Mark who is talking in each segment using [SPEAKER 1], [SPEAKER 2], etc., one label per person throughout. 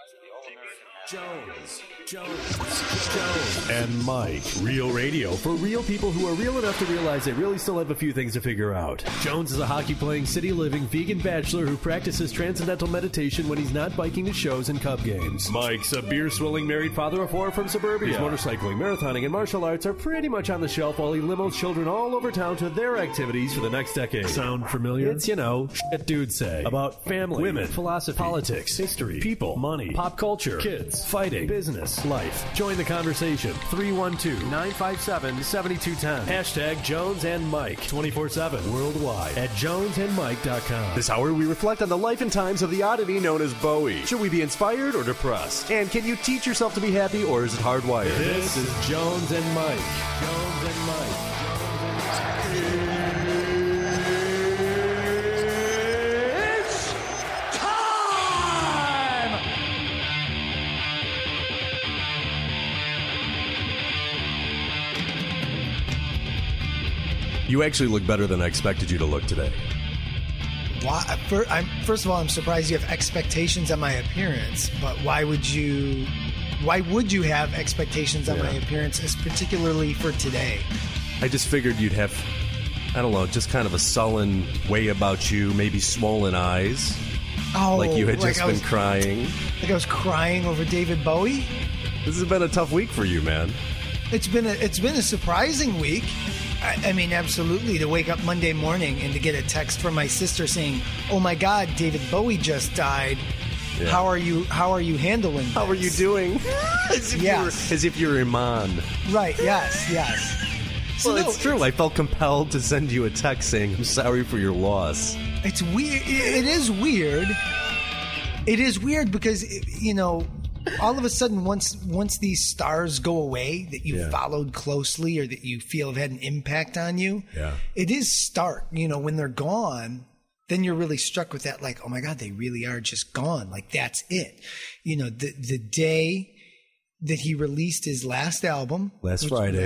[SPEAKER 1] Jones, and Mike. Real radio for real people who are real enough to realize they really still have a few things to figure out. Jones is a hockey-playing, city-living, vegan bachelor who practices transcendental meditation when he's not biking to shows and Cub games. Mike's a beer-swilling married father of four from suburbia. His motorcycling, marathoning, and martial arts are pretty much on the shelf while he limos children all over town to their activities for the next decade. Sound familiar? It's, shit dudes say about family, women, philosophy, politics, history, people, money, pop culture, kids, fighting, business, life. Join the conversation. 312-957-7210. Hashtag Jones and Mike. 24/7 worldwide at jonesandmike.com.
[SPEAKER 2] This hour we reflect on the life and times of the oddity known as Bowie. Should we be inspired or depressed? And can you teach yourself to be happy, or is it hardwired?
[SPEAKER 1] This is Jones and Mike. Jones and Mike.
[SPEAKER 2] You actually look better than I expected you to look today.
[SPEAKER 3] Why? First of all, I'm surprised you have expectations on my appearance. But why would you have expectations on my appearance, particularly for today?
[SPEAKER 2] I just figured you'd have, I don't know, just kind of a sullen way about you, maybe swollen eyes.
[SPEAKER 3] Oh,
[SPEAKER 2] like you had just been crying.
[SPEAKER 3] Like I was crying over David Bowie?
[SPEAKER 2] This has been a tough week for you, man.
[SPEAKER 3] It's been a surprising week. I mean, absolutely. To wake up Monday morning and to get a text from my sister saying, "Oh my God, David Bowie just died. Yeah. How are you handling this?
[SPEAKER 2] How are you doing?" As if you're Iman.
[SPEAKER 3] Right. Yes. So
[SPEAKER 2] well, it's true. I felt compelled to send you a text saying, "I'm sorry for your loss."
[SPEAKER 3] It's weird. It is weird. It is weird because all of a sudden, once these stars go away that you followed closely or that you feel have had an impact on you, it is stark. When they're gone, then you're really struck with that, like, oh my God, they really are just gone. Like, that's it. The day that he released his last album,
[SPEAKER 2] last Friday,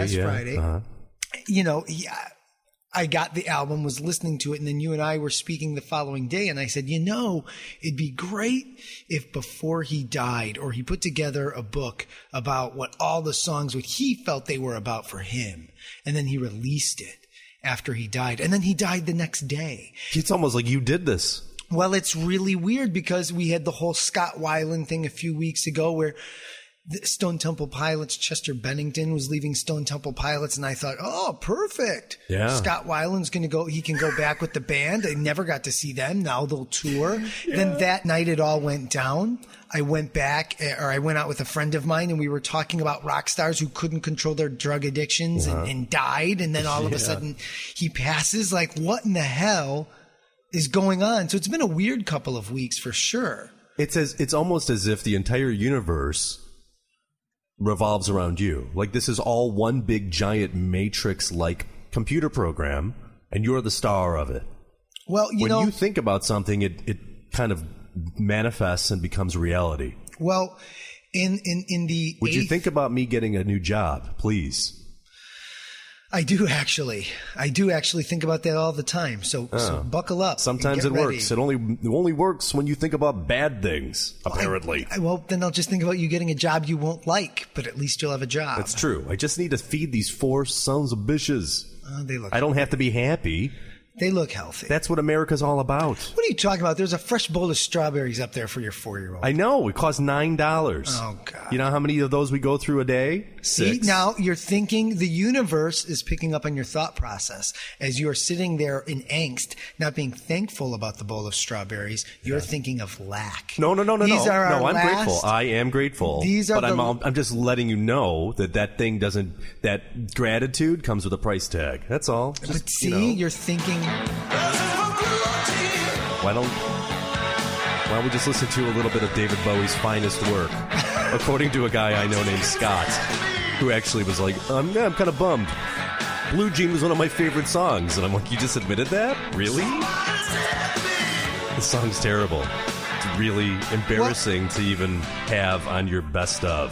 [SPEAKER 3] I got the album, was listening to it, and then you and I were speaking the following day, and I said, it'd be great if before he died, or he put together a book about what all the songs, what he felt they were about for him, and then he released it after he died, and then he died the next day.
[SPEAKER 2] It's almost like you did this.
[SPEAKER 3] Well, it's really weird because we had the whole Scott Weiland thing a few weeks ago where the Stone Temple Pilots, Chester Bennington was leaving Stone Temple Pilots, and I thought, oh, perfect.
[SPEAKER 2] Yeah.
[SPEAKER 3] Scott Weiland's going to go, he can go back with the band. I never got to see them. Now they'll tour. Then that night it all went down. I went out with a friend of mine, and we were talking about rock stars who couldn't control their drug addictions and died. And then all of a sudden he passes. Like, what in the hell is going on? So it's been a weird couple of weeks for sure.
[SPEAKER 2] It's almost as if the entire universe revolves around you. Like, this is all one big giant Matrix-like computer program, and you're the star of it.
[SPEAKER 3] Well,
[SPEAKER 2] when you think about something, it kind of manifests and becomes reality.
[SPEAKER 3] Well, in the
[SPEAKER 2] would you think about me getting a new job, please?
[SPEAKER 3] I do actually think about that all the time. So buckle up.
[SPEAKER 2] Sometimes it works. It only works when you think about bad things, apparently.
[SPEAKER 3] Well, then I'll just think about you getting a job you won't like, but at least you'll have a job.
[SPEAKER 2] That's true. I just need to feed these four sons of bitches. I don't have to be happy.
[SPEAKER 3] They look healthy.
[SPEAKER 2] That's what America's all about.
[SPEAKER 3] What are you talking about? There's a fresh bowl of strawberries up there for your 4-year-old.
[SPEAKER 2] I know. It costs $9.
[SPEAKER 3] Oh, God.
[SPEAKER 2] You know how many of those we go through a day? 6.
[SPEAKER 3] See, now you're thinking the universe is picking up on your thought process. As you're sitting there in angst, not being thankful about the bowl of strawberries, you're thinking of lack.
[SPEAKER 2] No.
[SPEAKER 3] I'm
[SPEAKER 2] grateful. I am grateful. I'm just letting you know that thing doesn't, that gratitude comes with a price tag. That's all.
[SPEAKER 3] But see, you're thinking...
[SPEAKER 2] Why don't we just listen to a little bit of David Bowie's finest work, according to a guy I know named Scott, who actually was like, I'm kind of bummed. Blue Jean was one of my favorite songs, and I'm like, you just admitted that? Really? The song's terrible. It's really embarrassing to even have on your best of.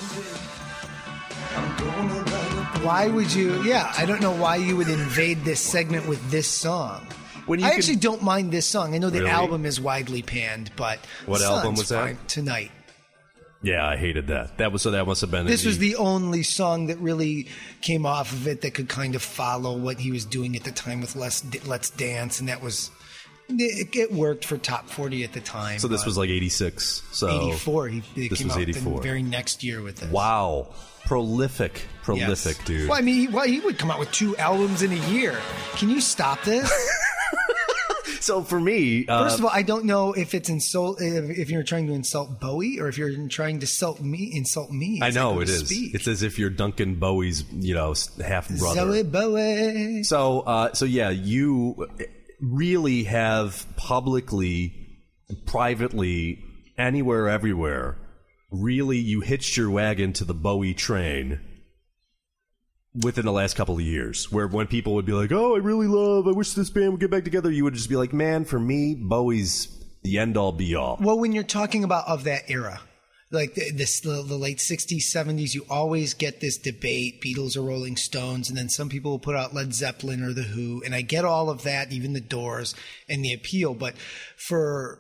[SPEAKER 3] Why would you? Yeah, I don't know why you would invade this segment with this song. I actually don't mind this song. I know the album is widely panned, but
[SPEAKER 2] what album was that?
[SPEAKER 3] Tonight.
[SPEAKER 2] Yeah, I hated that. That must have been.
[SPEAKER 3] This was the only song that really came off of it that could kind of follow what he was doing at the time with Let's Dance, and that was it worked for top 40 at the time.
[SPEAKER 2] So this was like 86. So
[SPEAKER 3] 84. This
[SPEAKER 2] was 84.
[SPEAKER 3] The very next year with this.
[SPEAKER 2] Wow, prolific,
[SPEAKER 3] Yes.
[SPEAKER 2] dude.
[SPEAKER 3] Well, I mean, he would come out with 2 albums in a year. Can you stop this?
[SPEAKER 2] So for me,
[SPEAKER 3] first of all, I don't know if it's if you're trying to insult Bowie or if you're trying to insult me.
[SPEAKER 2] I know it is.
[SPEAKER 3] Speak.
[SPEAKER 2] It's as if you're Duncan Bowie's, half brother.
[SPEAKER 3] Zoe Bowie.
[SPEAKER 2] So yeah, you really have publicly, privately, anywhere, everywhere. Really, you hitched your wagon to the Bowie train within the last couple of years, where when people would be like, oh, I wish this band would get back together, you would just be like, man, for me, Bowie's the end-all, be-all.
[SPEAKER 3] Well, when you're talking about of that era, like the late 60s, 70s, you always get this debate, Beatles or Rolling Stones, and then some people will put out Led Zeppelin or The Who, and I get all of that, even The Doors, and the appeal, but for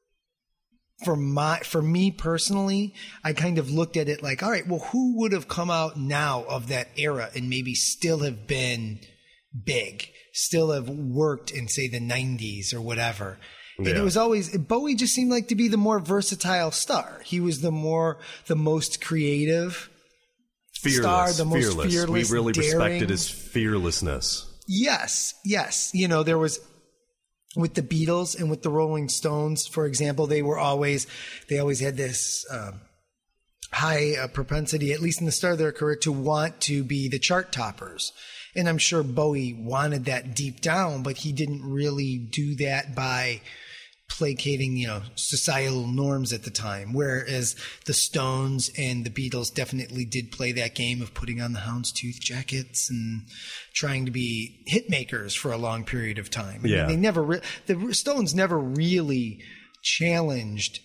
[SPEAKER 3] me personally, I kind of looked at it like, all right, well, who would have come out now of that era and maybe still have been big, still have worked in, say, the 90s or whatever? Yeah. And it was always, Bowie just seemed like to be the more versatile star. He was the most creative star, the most fearless.
[SPEAKER 2] We really
[SPEAKER 3] daring.
[SPEAKER 2] respected his fearlessness.
[SPEAKER 3] Yes. There was, with the Beatles and with the Rolling Stones, for example, they always had this high propensity, at least in the start of their career, to want to be the chart toppers. And I'm sure Bowie wanted that deep down, but he didn't really do that by placating, societal norms at the time. Whereas the Stones and the Beatles definitely did play that game of putting on the houndstooth jackets and trying to be hit makers for a long period of time. I mean, the Stones never really challenged,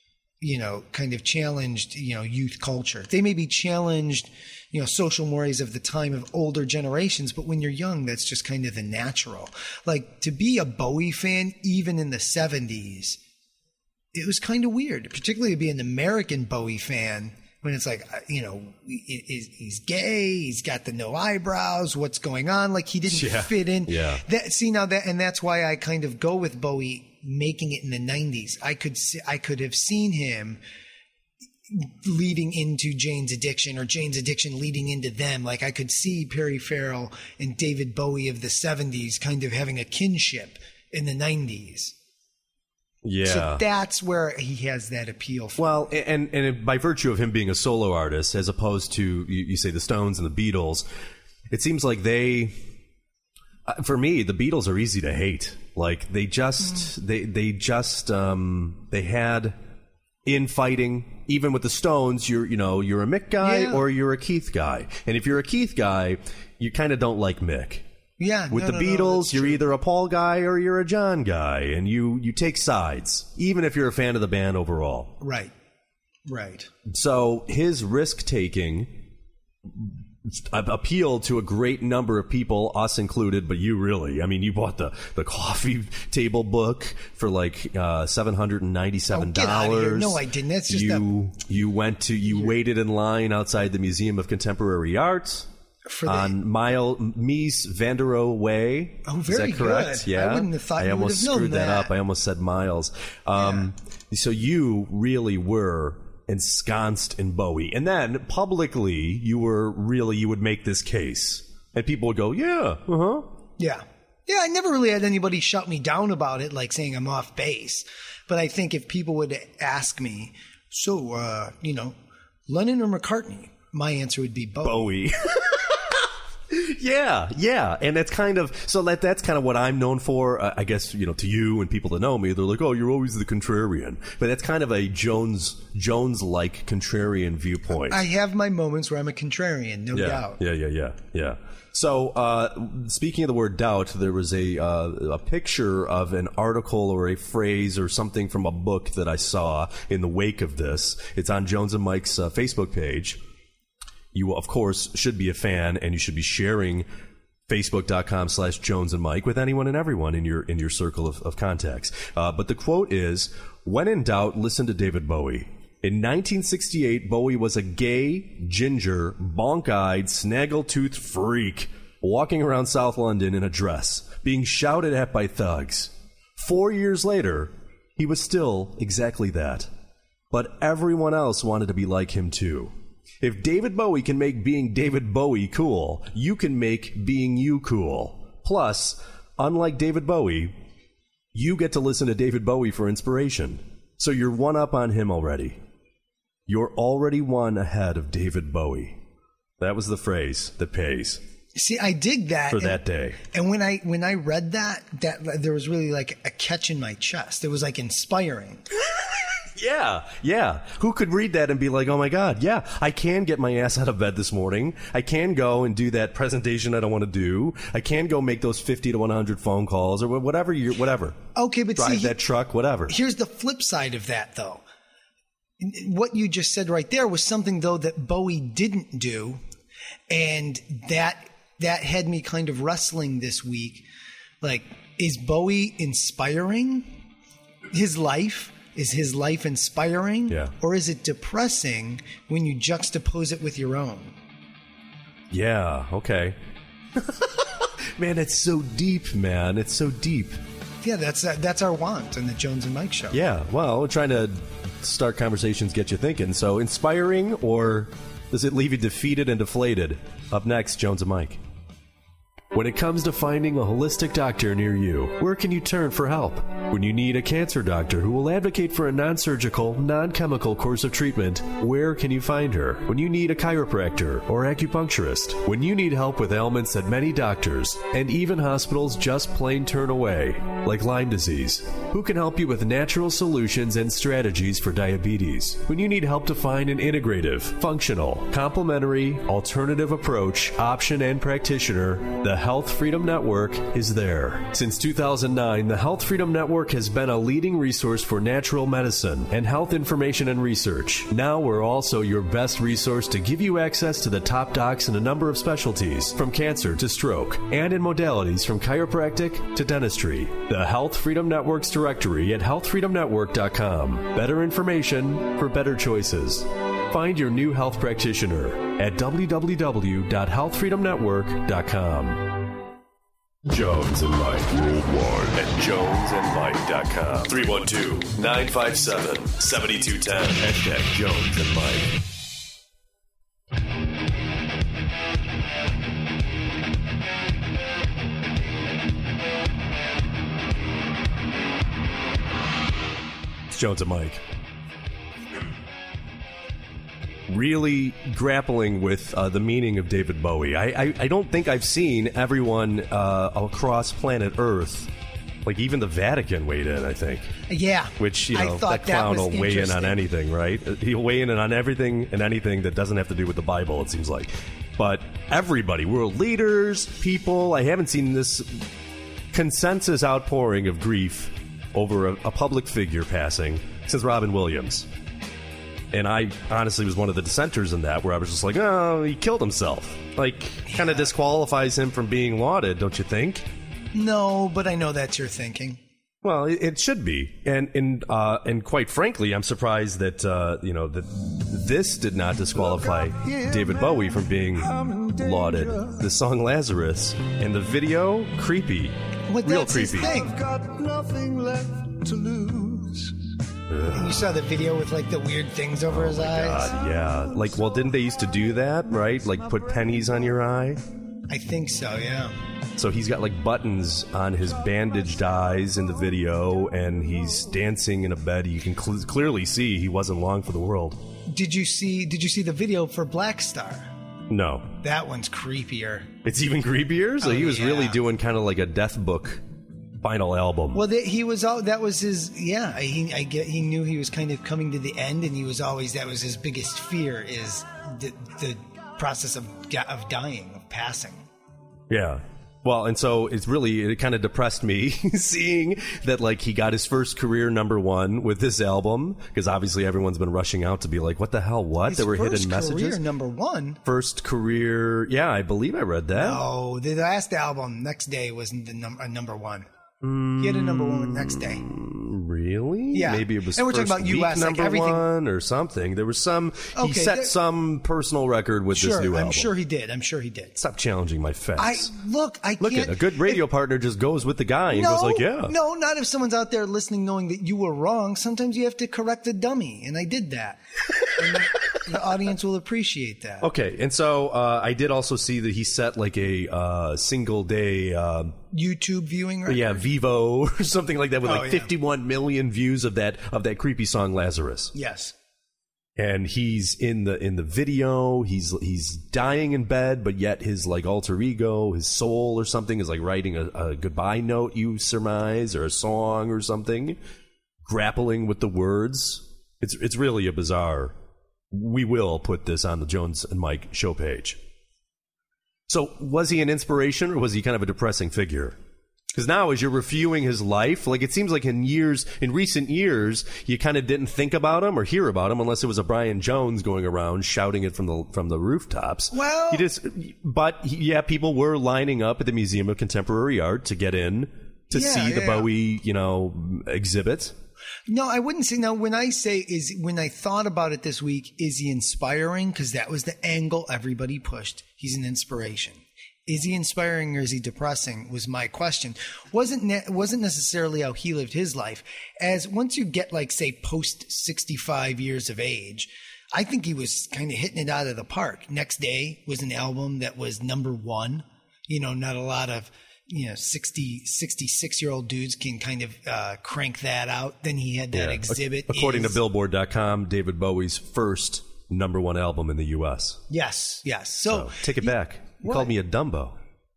[SPEAKER 3] youth culture. They maybe challenged, social mores of the time of older generations, but when you're young, that's just kind of the natural. Like, to be a Bowie fan, even in the 70s, it was kind of weird, particularly to be an American Bowie fan when it's like, he's gay, he's got the no eyebrows, what's going on? Like, he didn't fit in.
[SPEAKER 2] Yeah.
[SPEAKER 3] That's why I kind of go with Bowie making it in the 90s. I could have seen him leading into Jane's Addiction or Jane's Addiction leading into them. Like, I could see Perry Farrell and David Bowie of the 70s kind of having a kinship in the 90s.
[SPEAKER 2] Yeah.
[SPEAKER 3] So that's where he has that appeal for.
[SPEAKER 2] Well, and by virtue of him being a solo artist, as opposed to, you say, the Stones and the Beatles, it seems like for me, the Beatles are easy to hate. Like, they had infighting. Even with the Stones, you're a Mick guy or you're a Keith guy. And if you're a Keith guy, you kind of don't like Mick.
[SPEAKER 3] Yeah.
[SPEAKER 2] With the Beatles, you're either a Paul guy or you're a John guy, and you take sides, even if you're a fan of the band overall.
[SPEAKER 3] Right.
[SPEAKER 2] So his risk-taking appealed to a great number of people, us included, but you really. I mean, you bought the coffee table book for like $797.
[SPEAKER 3] Get out of here. No, I didn't. That's just
[SPEAKER 2] you waited in line outside the Museum of Contemporary Art on Mies van der Rohe Way.
[SPEAKER 3] Oh, very
[SPEAKER 2] Is that correct?
[SPEAKER 3] good.
[SPEAKER 2] Yeah.
[SPEAKER 3] I wouldn't have thought
[SPEAKER 2] I
[SPEAKER 3] you would have known
[SPEAKER 2] screwed that
[SPEAKER 3] that
[SPEAKER 2] up. I almost said Miles. So you really were ensconced in Bowie, and then publicly you would make this case, and people would go, yeah.
[SPEAKER 3] I never really had anybody shut me down about it, like saying I'm off base. But I think if people would ask me, so Lennon or McCartney, my answer would be Bowie.
[SPEAKER 2] Yeah, and that's kind of that's kind of what I'm known for. I guess to you and people that know me, they're like, "Oh, you're always the contrarian," but that's kind of a Jones-like contrarian viewpoint.
[SPEAKER 3] I have my moments where I'm a contrarian, no doubt.
[SPEAKER 2] Yeah. So, speaking of the word doubt, there was a picture of an article or a phrase or something from a book that I saw in the wake of this. It's on Jones and Mike's Facebook page. You, of course, should be a fan, and you should be sharing Facebook.com/Jones and Mike with anyone and everyone in your circle of contacts. But the quote is, "When in doubt, listen to David Bowie." In 1968, Bowie was a gay, ginger, bonk-eyed, snaggle-toothed freak walking around South London in a dress, being shouted at by thugs. 4 years later, he was still exactly that. But everyone else wanted to be like him too. If David Bowie can make being David Bowie cool, you can make being you cool. Plus, unlike David Bowie, you get to listen to David Bowie for inspiration. So you're one up on him already. You're already one ahead of David Bowie. That was the phrase that pays.
[SPEAKER 3] See, I dig that
[SPEAKER 2] for that day.
[SPEAKER 3] And when I read that there was really like a catch in my chest. It was like inspiring.
[SPEAKER 2] Yeah. Who could read that and be like, oh my God, yeah, I can get my ass out of bed this morning. I can go and do that presentation I don't want to do. I can go make those 50 to 100 phone calls or whatever.
[SPEAKER 3] Okay, but
[SPEAKER 2] drive that truck, whatever.
[SPEAKER 3] Here's the flip side of that, though. What you just said right there was something, though, that Bowie didn't do. And that had me kind of wrestling this week. Like, is Bowie inspiring his life? Is his life inspiring?
[SPEAKER 2] Yeah.
[SPEAKER 3] Or is it depressing when you juxtapose it with your own?
[SPEAKER 2] Yeah, okay. Man, it's so deep, man. It's so deep.
[SPEAKER 3] Yeah, that's our want on the Jones and Mike show.
[SPEAKER 2] Yeah, well, we're trying to start conversations, get you thinking. So inspiring, or does it leave you defeated and deflated? Up next, Jones and Mike.
[SPEAKER 1] When it comes to finding a holistic doctor near you, where can you turn for help? When you need a cancer doctor who will advocate for a non-surgical, non-chemical course of treatment, where can you find her? When you need a chiropractor or acupuncturist, when you need help with ailments that many doctors and even hospitals just plain turn away, like Lyme disease, who can help you with natural solutions and strategies for diabetes? When you need help to find an integrative, functional, complementary, alternative approach, option, and practitioner, the Health Freedom Network is there. Since 2009, the Health Freedom Network has been a leading resource for natural medicine and health information and research. Now we're also your best resource to give you access to the top docs in a number of specialties, from cancer to stroke, and in modalities from chiropractic to dentistry. The Health Freedom Network's directory at healthfreedomnetwork.com. Better information for better choices. Find your new health practitioner at www.healthfreedomnetwork.com.
[SPEAKER 2] Jones and Mike worldwide at jonesandmike.com. 312-957-7210. Hashtag Jones and Mike. It's Jones and Mike. Really grappling with the meaning of David Bowie. I don't think I've seen everyone across planet Earth, like even the Vatican, weighed in, I think.
[SPEAKER 3] Yeah.
[SPEAKER 2] Which, that clown will weigh in on anything, right? He'll weigh in on everything and anything that doesn't have to do with the Bible, it seems like. But everybody, world leaders, people, I haven't seen this consensus outpouring of grief over a public figure passing since Robin Williams. And I honestly was one of the dissenters in that, where I was just like, oh, he killed himself. Like, kind of disqualifies him from being lauded, don't you think?
[SPEAKER 3] No, but I know that's your thinking.
[SPEAKER 2] Well, it should be. And quite frankly, I'm surprised that, that this did not disqualify David Bowie from being lauded. The song Lazarus and the video, creepy.
[SPEAKER 3] Well,
[SPEAKER 2] real
[SPEAKER 3] that's
[SPEAKER 2] creepy.
[SPEAKER 3] His thing.
[SPEAKER 4] I've got nothing left to lose.
[SPEAKER 3] And you saw the video with like the weird things over his eyes?
[SPEAKER 2] God, yeah. Like, well, didn't they used to do that, right? Like put pennies on your eye?
[SPEAKER 3] I think so, yeah.
[SPEAKER 2] So he's got like buttons on his bandaged eyes in the video, and he's dancing in a bed. You can clearly see he wasn't long for the world.
[SPEAKER 3] Did you see the video for Black Star?
[SPEAKER 2] No.
[SPEAKER 3] That one's creepier.
[SPEAKER 2] It's even creepier? So he was
[SPEAKER 3] yeah.
[SPEAKER 2] really doing kind of like a Death Book final album.
[SPEAKER 3] Well, he was all that was his. Yeah, he knew he was kind of coming to the end, and he was always that was his biggest fear is the process of dying, of passing.
[SPEAKER 2] Yeah. Well, and so it kind of depressed me seeing that like he got his first career #1 with this album, because obviously everyone's been rushing out to be like, what the hell? What? There were hidden messages.
[SPEAKER 3] Career #1.
[SPEAKER 2] First career, yeah, I believe I read that.
[SPEAKER 3] No, the last album, Next Day, wasn't the #1. He had a #1 Next Day.
[SPEAKER 2] Really? Really?
[SPEAKER 3] Yeah.
[SPEAKER 2] Maybe it was
[SPEAKER 3] And we're talking
[SPEAKER 2] first
[SPEAKER 3] about
[SPEAKER 2] week
[SPEAKER 3] US, like
[SPEAKER 2] number
[SPEAKER 3] everything-
[SPEAKER 2] one or something. There was some. He
[SPEAKER 3] Okay,
[SPEAKER 2] set some personal record with this new album.
[SPEAKER 3] I'm sure he did.
[SPEAKER 2] Stop challenging my facts.
[SPEAKER 3] Look
[SPEAKER 2] Look
[SPEAKER 3] can't.
[SPEAKER 2] at a good radio partner just goes with the guy and
[SPEAKER 3] no,
[SPEAKER 2] goes like, yeah.
[SPEAKER 3] No, not if someone's out there listening knowing that you were wrong. Sometimes you have to correct the dummy, and I did that. And the audience will appreciate that.
[SPEAKER 2] Okay, and so I did also see that he set like a single day,
[SPEAKER 3] YouTube viewing record?
[SPEAKER 2] yeah, Vivo or something like that with
[SPEAKER 3] Oh, yeah.
[SPEAKER 2] 51 million views of that creepy song Lazarus.
[SPEAKER 3] Yes.
[SPEAKER 2] And he's in the video. He's dying in bed, but yet his like alter ego, his soul or something, is like writing a goodbye note, you surmise, or a song or something, grappling with the words. It's really a bizarre. We will put this on the Jones and Mike show page. So was he an inspiration or was he kind of a depressing figure? Because now, as you're reviewing his life, like it seems like in recent years, you kind of didn't think about him or hear about him unless it was a Brian Jones going around shouting it from the rooftops.
[SPEAKER 3] Well,
[SPEAKER 2] people were lining up at the Museum of Contemporary Art to get in to see the Bowie, exhibit.
[SPEAKER 3] No, I wouldn't say. Now, when I thought about it this week, is he inspiring? Because that was the angle everybody pushed. He's an inspiration. Is he inspiring or is he depressing? Was my question. Wasn't necessarily how he lived his life. As once you get like say post 65 years of age, I think he was kind of hitting it out of the park. Next Day was an album that was number one. Not a lot of 66-year-old dudes can kind of crank that out. Then he had that exhibit.
[SPEAKER 2] According to Billboard.com, David Bowie's first number one album in the U.S.
[SPEAKER 3] Yes. So
[SPEAKER 2] take it back. You called me a Dumbo.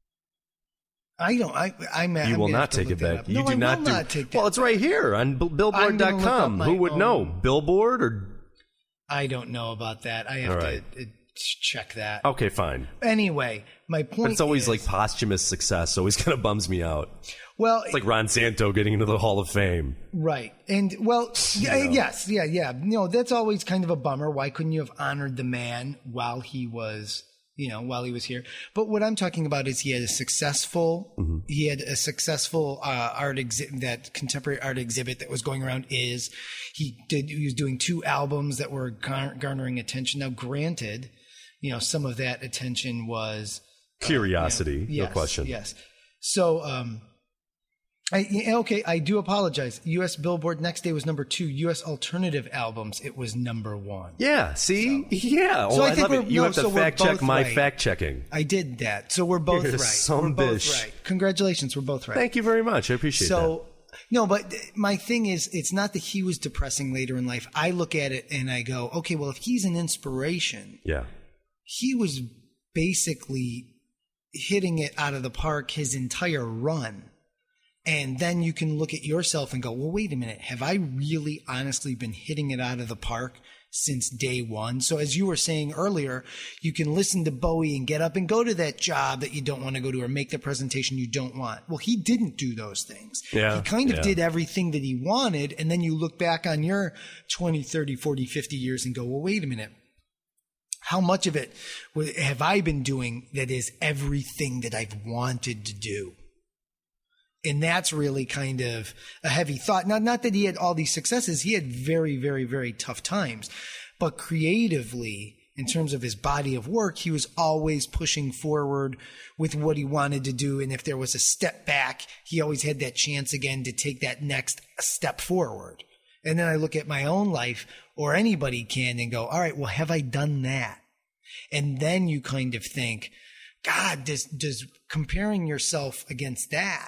[SPEAKER 3] I don't.
[SPEAKER 2] You will not take it back. You
[SPEAKER 3] No,
[SPEAKER 2] do
[SPEAKER 3] I
[SPEAKER 2] not
[SPEAKER 3] will
[SPEAKER 2] do.
[SPEAKER 3] not take that
[SPEAKER 2] Well, it's right here on Billboard.com. Who would know? Billboard or?
[SPEAKER 3] I don't know about that. I have to check that.
[SPEAKER 2] Okay, fine.
[SPEAKER 3] Anyway, my point.
[SPEAKER 2] But it's always
[SPEAKER 3] is,
[SPEAKER 2] like posthumous success. Always kind of bums me out.
[SPEAKER 3] Well,
[SPEAKER 2] It's like Ron Santo getting into the Hall of Fame.
[SPEAKER 3] right, and well, yes, yeah. That's always kind of a bummer. Why couldn't you have honored the man while he was here? But what I'm talking about is he had a successful art exhibit, that contemporary art exhibit that was going around. He was doing 2 albums that were garnering attention. Now, granted, some of that attention was
[SPEAKER 2] Curiosity, no question.
[SPEAKER 3] Yes. So, I do apologize. U.S. Billboard Next Day was number 2. U.S. Alternative Albums, it was number 1.
[SPEAKER 2] Yeah, see? Yeah.
[SPEAKER 3] So I think
[SPEAKER 2] love it. You have to fact check my fact checking.
[SPEAKER 3] I did that. So we're both
[SPEAKER 2] You're
[SPEAKER 3] right.
[SPEAKER 2] some
[SPEAKER 3] We're both
[SPEAKER 2] bitch.
[SPEAKER 3] right. Congratulations, we're both right.
[SPEAKER 2] Thank you very much. I appreciate that.
[SPEAKER 3] So, no, but my thing is, it's not that he was depressing later in life. I look at it and I go, okay, well, if he's an inspiration,
[SPEAKER 2] Yeah.
[SPEAKER 3] he was basically hitting it out of the park his entire run. And then you can look at yourself and go, well, wait a minute. Have I really honestly been hitting it out of the park since day one? So as you were saying earlier, you can listen to Bowie and get up and go to that job that you don't want to go to or make the presentation you don't want. Well, he didn't do those things.
[SPEAKER 2] Yeah,
[SPEAKER 3] he kind of did everything that he wanted. And then you look back on your 20, 30, 40, 50 years and go, well, wait a minute. How much of it have I been doing that is everything that I've wanted to do? And that's really kind of a heavy thought. Not that he had all these successes. He had very, very, very tough times. But creatively, in terms of his body of work, he was always pushing forward with what he wanted to do. And if there was a step back, he always had that chance again to take that next step forward. And then I look at my own life, or anybody can, and go, all right, well, have I done that? And then you kind of think, God, does comparing yourself against that,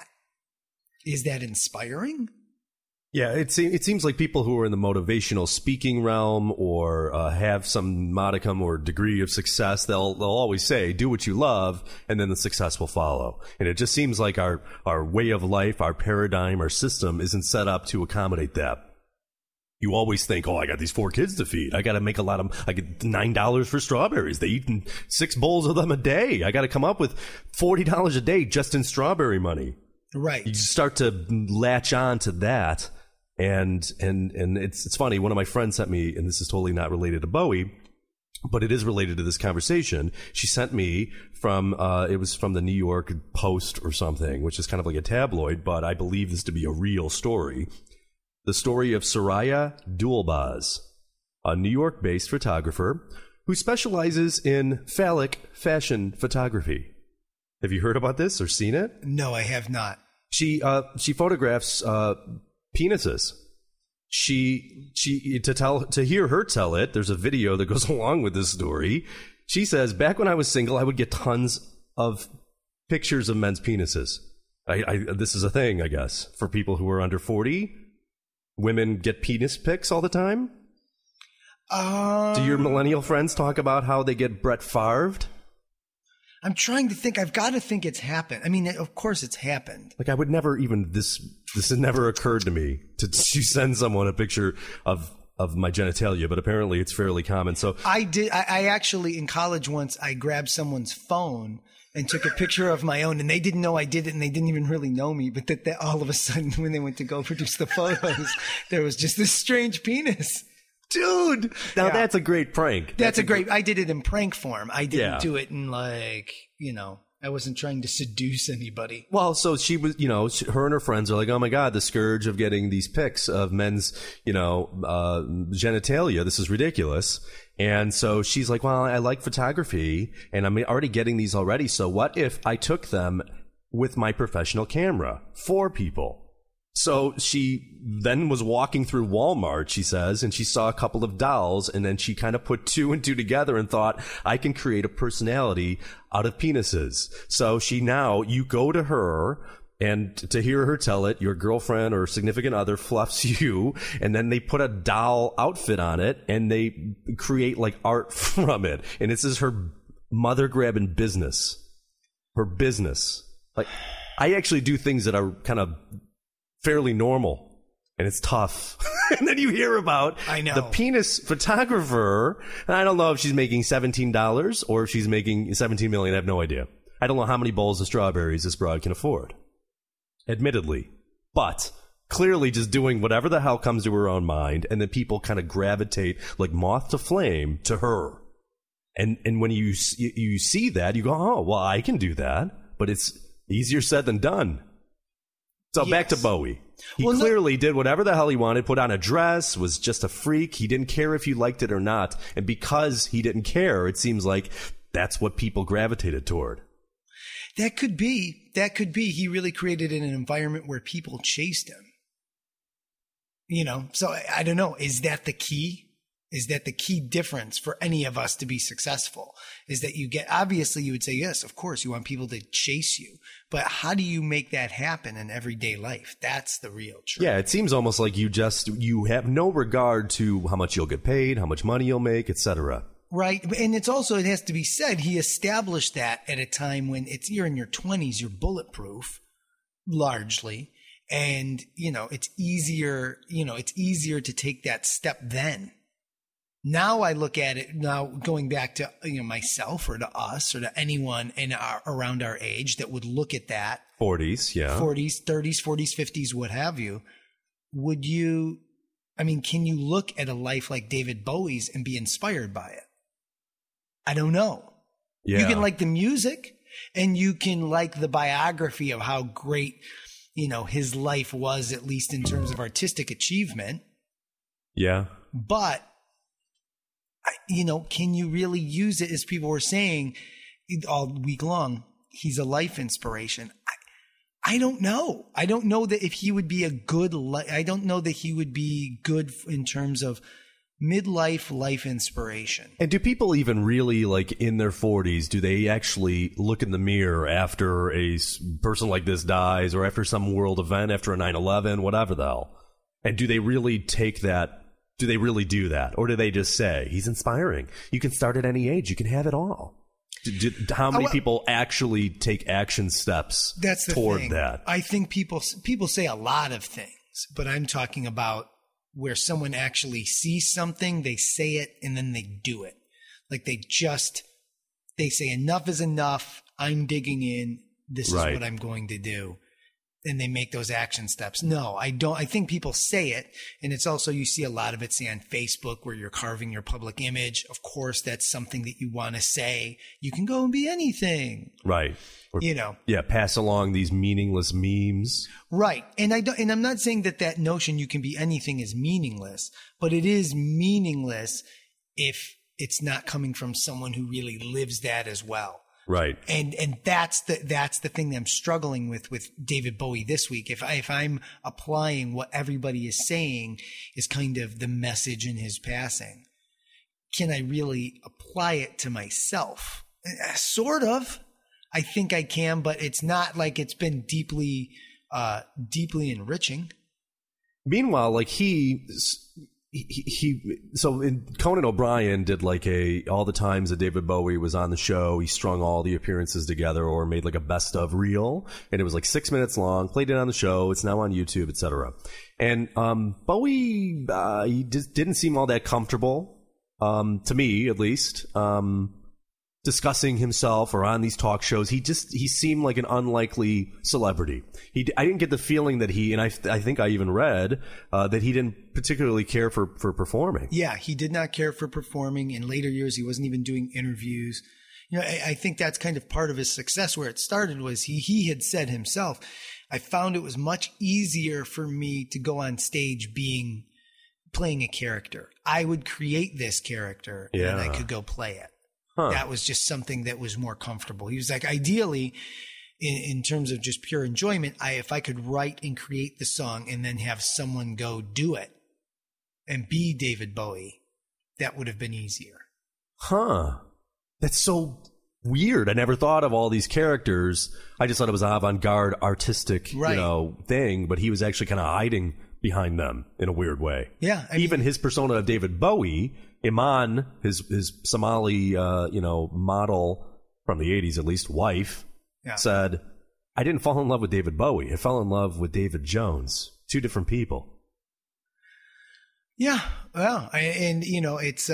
[SPEAKER 3] is that inspiring?
[SPEAKER 2] Yeah, it seems like people who are in the motivational speaking realm or have some modicum or degree of success, they'll always say, do what you love, and then the success will follow. And it just seems like our way of life, our paradigm, our system isn't set up to accommodate that. You always think, I got these 4 kids to feed. I got to make I get $9 for strawberries. They eat 6 bowls of them a day. I got to come up with $40 a day just in strawberry money.
[SPEAKER 3] Right.
[SPEAKER 2] You start to latch on to that. And it's funny. One of my friends sent me, and this is totally not related to Bowie, but it is related to this conversation. She sent me from, it was from the New York Post or something, which is kind of like a tabloid, but I believe this to be a real story. the story of Soraya Dulbaz, a New York-based photographer who specializes in phallic fashion photography. Have you heard about this or seen it?
[SPEAKER 3] No, I have not.
[SPEAKER 2] She photographs penises. To hear her tell it, there's a video that goes along with this story. She says, back when I was single, I would get tons of pictures of men's penises. This is a thing, I guess, for people who are under 40. Women get penis pics all the time. Do your millennial friends talk about how they get Brett Favre'd?
[SPEAKER 3] I'm trying to think. I've got to think it's happened. I mean, of course it's happened.
[SPEAKER 2] Like, I would never even, this had never occurred to me to send someone a picture of my genitalia, but apparently it's fairly common. So
[SPEAKER 3] I did. I actually, in college once, I grabbed someone's phone and took a picture of my own, and they didn't know I did it, and they didn't even really know me. But that all of a sudden, when they went to go produce the photos, there was just this strange penis.
[SPEAKER 2] Dude, now that's a great prank.
[SPEAKER 3] That's a great. I did it in prank form. I didn't do it in I wasn't trying to seduce anybody.
[SPEAKER 2] Well, so she was, her and her friends are like, oh my God, the scourge of getting these pics of men's, genitalia. This is ridiculous. And so she's like, well, I like photography and I'm already getting these already. So what if I took them with my professional camera for people? So she then was walking through Walmart, she says, and she saw a couple of dolls, and then she kind of put two and two together and thought, I can create a personality out of penises. So you go to her, and to hear her tell it, your girlfriend or significant other fluffs you, and then they put a doll outfit on it, and they create like art from it. And this is her mother-grabbing business. Her business. Like, I actually do things that are kind of fairly normal, and it's tough. And then you hear about the penis photographer, and I don't know if she's making $17 or if she's making $17 million. I have no idea. I don't know how many bowls of strawberries this broad can afford, admittedly, but clearly just doing whatever the hell comes to her own mind, and then people kind of gravitate like moth to flame to her. And when you see that, you go, oh, well, I can do that, but it's easier said than done. So back to Bowie. He clearly did whatever the hell he wanted, put on a dress, was just a freak. He didn't care if you liked it or not. And because he didn't care, it seems like that's what people gravitated toward.
[SPEAKER 3] That could be. He really created an environment where people chased him. So I don't know. Is that the key? Is that the key difference for any of us to be successful? Is that obviously you would say, yes, of course, you want people to chase you. But how do you make that happen in everyday life? That's the real truth. Yeah,
[SPEAKER 2] it seems almost like you have no regard to how much you'll get paid, how much money you'll make, etc.
[SPEAKER 3] Right. And it has to be said, he established that at a time when you're in your 20s, you're bulletproof, largely. And, it's easier to take that step then. Now I look at it going back to myself or to us or to anyone around our age that would look at that
[SPEAKER 2] 40s,
[SPEAKER 3] 30s, 40s, 50s, what have you. Can you look at a life like David Bowie's and be inspired by it? I don't know. Yeah. You can like the music and you can like the biography of how great, his life was, at least in terms of artistic achievement.
[SPEAKER 2] Yeah.
[SPEAKER 3] But can you really use it, as people were saying all week long? He's a life inspiration. I don't know. I don't know that if he would be I don't know that he would be good in terms of midlife life inspiration.
[SPEAKER 2] And do people even really, like, in their 40s, do they actually look in the mirror after a person like this dies, or after some world event, after a 9/11, whatever the hell? And do they really take that? Do they really do that? Or do they just say, he's inspiring? You can start at any age. You can have it all. How many people actually take action steps toward that?
[SPEAKER 3] I think people say a lot of things, but I'm talking about where someone actually sees something, they say it, and then they do it. Like they say, enough is enough. I'm digging in. This is what I'm going to do. and they make those action steps. No, I don't. I think people say it. And it's also, you see a lot of it, say, on Facebook, where you're carving your public image. Of course, that's something that you want to say. You can go and be anything.
[SPEAKER 2] Right. Or,
[SPEAKER 3] yeah,
[SPEAKER 2] pass along these meaningless memes.
[SPEAKER 3] Right. And I'm not saying that notion you can be anything is meaningless, but it is meaningless if it's not coming from someone who really lives that as well.
[SPEAKER 2] Right.
[SPEAKER 3] And that's the thing that I'm struggling with David Bowie this week. If I'm applying what everybody is saying is kind of the message in his passing, can I really apply it to myself? Sort of. I think I can, but it's not like it's been deeply enriching.
[SPEAKER 2] Meanwhile, like so Conan O'Brien did like all the times that David Bowie was on the show, he strung all the appearances together or made like a best of reel, and it was like 6 minutes long, played it on the show, it's now on YouTube, etc. And Bowie he just didn't seem all that comfortable, to me at least, discussing himself or on these talk shows. He seemed like an unlikely celebrity. I didn't get the feeling that and I think I even read that he didn't particularly care for performing.
[SPEAKER 3] Yeah, he did not care for performing. In later years, he wasn't even doing interviews. You know, I think that's kind of part of his success. Where it started was he had said himself, I found it was much easier for me to go on stage playing a character. I would create this character and I could go play it. Huh. That was just something that was more comfortable. He was like, ideally, in terms of just pure enjoyment, if I could write and create the song and then have someone go do it and be David Bowie, that would have been easier.
[SPEAKER 2] Huh. That's so weird. I never thought of all these characters. I just thought it was an avant-garde artistic, thing, but he was actually kind of hiding behind them in a weird way.
[SPEAKER 3] Yeah.
[SPEAKER 2] Even his persona of David Bowie, Iman, his Somali, model from the 80s, at least, wife, said, I didn't fall in love with David Bowie. I fell in love with David Jones. Two different people.
[SPEAKER 3] Yeah. Well, it's,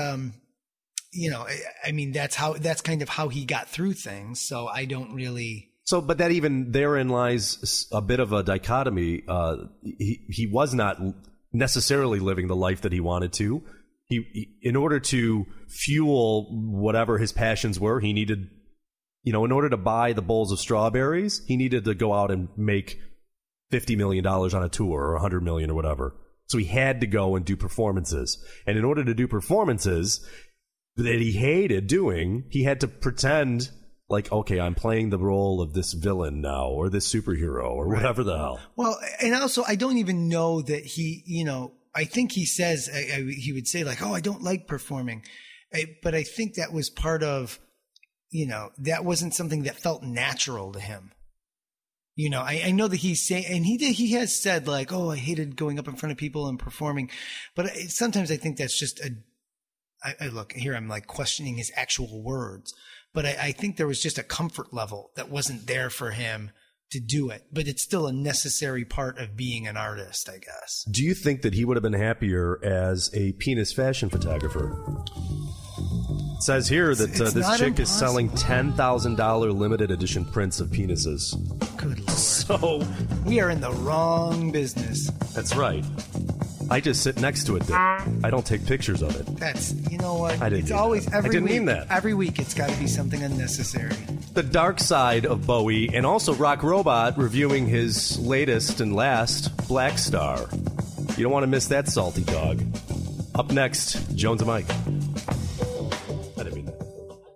[SPEAKER 3] that's kind of how he got through things. So I don't really.
[SPEAKER 2] So, but that even therein lies a bit of a dichotomy. He was not necessarily living the life that he wanted to. He, in order to fuel whatever his passions were, he needed, in order to buy the bowls of strawberries, he needed to go out and make $50 million on a tour or $100 million or whatever. So he had to go and do performances. And in order to do performances that he hated doing, he had to pretend like, okay, I'm playing the role of this villain now or this superhero or whatever the hell.
[SPEAKER 3] Well, and also I don't even know that he, I think he says, he would say like, oh, I don't like performing. But I think that was part of, that wasn't something that felt natural to him. I know that he's saying, and he has said like, oh, I hated going up in front of people and performing. But sometimes I think that's just look, here I'm like questioning his actual words. But I think there was just a comfort level that wasn't there for him to do it. But it's still a necessary part of being an artist, I guess.
[SPEAKER 2] Do you think that he would have been happier as a penis fashion photographer? It says here that this chick is selling $10,000 limited edition prints of penises.
[SPEAKER 3] Good Lord.
[SPEAKER 2] So
[SPEAKER 3] we are in the wrong business.
[SPEAKER 2] That's right. I just sit next to it, Dick. I don't take pictures of it.
[SPEAKER 3] That's, you know what?
[SPEAKER 2] I didn't
[SPEAKER 3] it's
[SPEAKER 2] mean
[SPEAKER 3] always
[SPEAKER 2] that.
[SPEAKER 3] every
[SPEAKER 2] I didn't
[SPEAKER 3] week.
[SPEAKER 2] mean that.
[SPEAKER 3] Every week it's got to be something unnecessary.
[SPEAKER 2] The dark side of Bowie, and also Rock Robot reviewing his latest and last, Black Star. You don't want to miss that salty dog. Up next, Jones and Mike. I didn't mean that.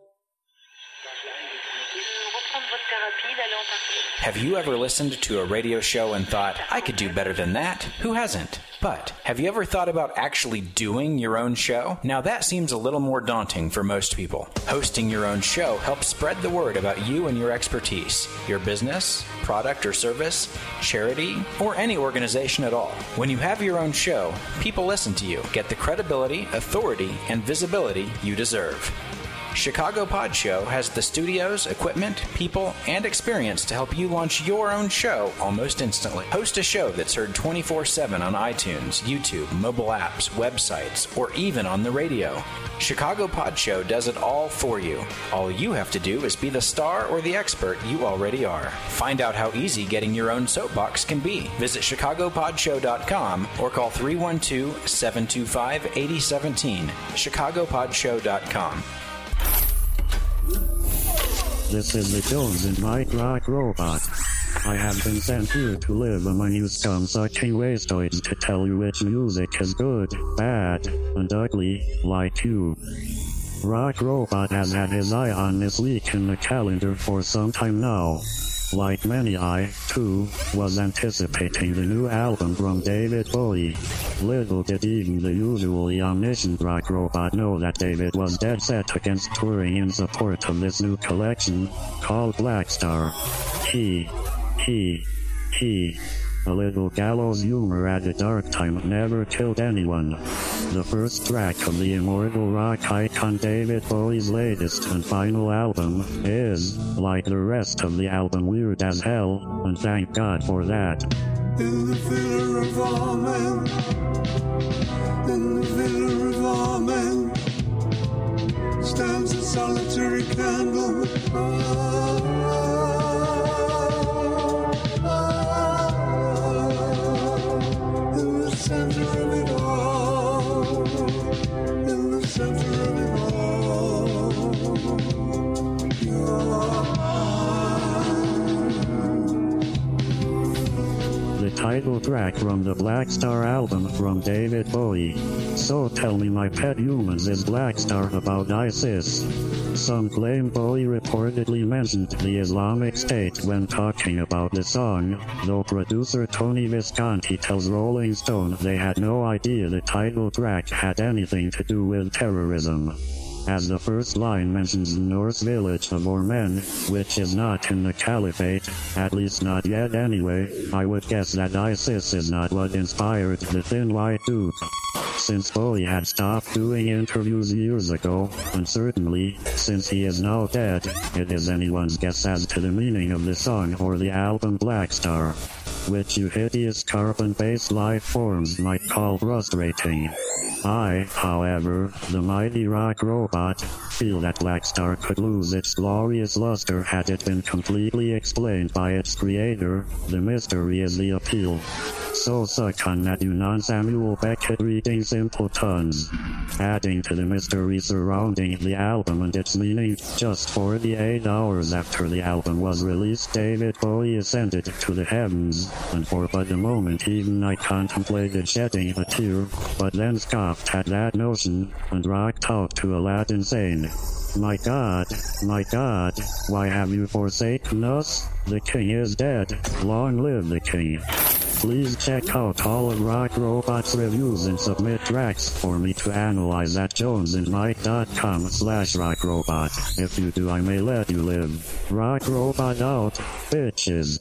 [SPEAKER 5] Have you ever listened to a radio show and thought, I could do better than that? Who hasn't? But have you ever thought about actually doing your own show? Now that seems a little more daunting for most people. Hosting your own show helps spread the word about you and your expertise, your business, product or service, charity, or any organization at all. When you have your own show, people listen to you, get the credibility, authority, and visibility you deserve. Chicago Pod Show has the studios, equipment, people, and experience to help you launch your own show almost instantly. Host a show that's heard 24/7 on iTunes, YouTube, mobile apps, websites, or even on the radio. Chicago Pod Show does it all for you. All you have to do is be the star or the expert you already are. Find out how easy getting your own soapbox can be. Visit ChicagoPodShow.com or call 312-725-8017. ChicagoPodShow.com.
[SPEAKER 6] This is the Jones and Mike Rock Robot. I have been sent here to live among you scum-sucking wastoids to tell you which music is good, bad, and ugly, like you. Rock Robot has had his eye on this week in the calendar for some time now. Like many, I, too, was anticipating the new album from David Bowie. Little did even the usually omniscient Rock Robot know that David was dead set against touring in support of this new collection, called Black Star. A little gallows humor at a dark time never killed anyone. The first track of the immortal rock icon David Bowie's latest and final album is, like the rest of the album, weird as hell, and thank God for that.
[SPEAKER 4] In the villa of all men, in the villa of all men, stands a solitary candle. In the center of it all, in the center of it all, you're
[SPEAKER 6] the title track from the Black Star album from David Bowie. So Tell Me My Pet Humans is Black Star about ISIS. Some claim Bowie reportedly mentioned the Islamic State when talking about the song, though producer Tony Visconti tells Rolling Stone they had no idea the title track had anything to do with terrorism. As the first line mentions the Norse village of Ormen, which is not in the Caliphate, at least not yet anyway, I would guess that ISIS is not what inspired the Thin White Duke. Since Bowie had stopped doing interviews years ago, and certainly, since he is now dead, it is anyone's guess as to the meaning of the song or the album Black Star, which you hideous carbon-based life forms might call frustrating. I, however, the mighty Rock Robot, feel that Black Star could lose its glorious luster had it been completely explained by its creator. The mystery is the appeal. So suck on that, you non-Samuel Beckett reading simpletons. Adding to the mystery surrounding the album and its meaning, just 48 hours after the album was released, David Bowie ascended to the heavens, and for but a moment even I contemplated shedding a tear, but then scoffed at that notion, and rocked out to Aladdin saying, my God, why have you forsaken us? The king is dead. Long live the king. Please check out all of Rock Robot's reviews and submit tracks for me to analyze at jonesandmike.com/rockrobot. If you do, I may let you live. Rock Robot out, bitches.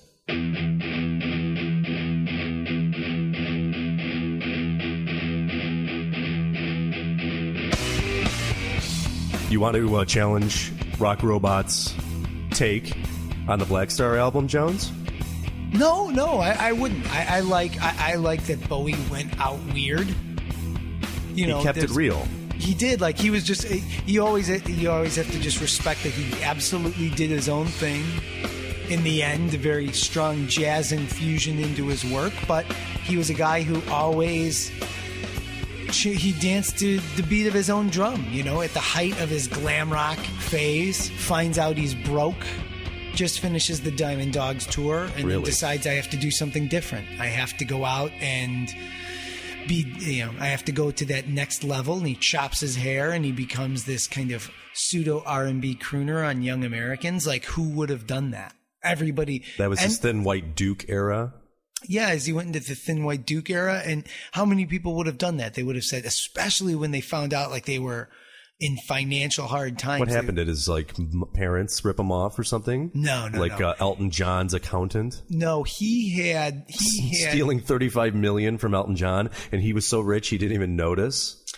[SPEAKER 2] You want to challenge Rock Robot's take on the Black Star album, Jones?
[SPEAKER 3] No, I wouldn't. I like that Bowie went out weird. You know,
[SPEAKER 2] he kept it real.
[SPEAKER 3] He did. Like, he was just. You always have to just respect that he absolutely did his own thing. In the end, a very strong jazz infusion into his work, but he was a guy who always. He danced to the beat of his own drum. You know, at the height of his glam rock phase, finds out he's broke. Just finishes the Diamond Dogs tour and then decides I have to do something different. I have to go out and I have to go to that next level. And he chops his hair and he becomes this kind of pseudo R&B crooner on Young Americans. Like, who would have done that? Everybody.
[SPEAKER 2] That was his Thin White Duke era.
[SPEAKER 3] Yeah, as he went into the Thin White Duke era. And how many people would have done that? They would have said, especially when they found out like they were in financial hard times.
[SPEAKER 2] What happened? Did his parents rip him off or something?
[SPEAKER 3] No.
[SPEAKER 2] Elton John's accountant?
[SPEAKER 3] No, he had
[SPEAKER 2] stealing $35 million from Elton John, and he was so rich he didn't even notice.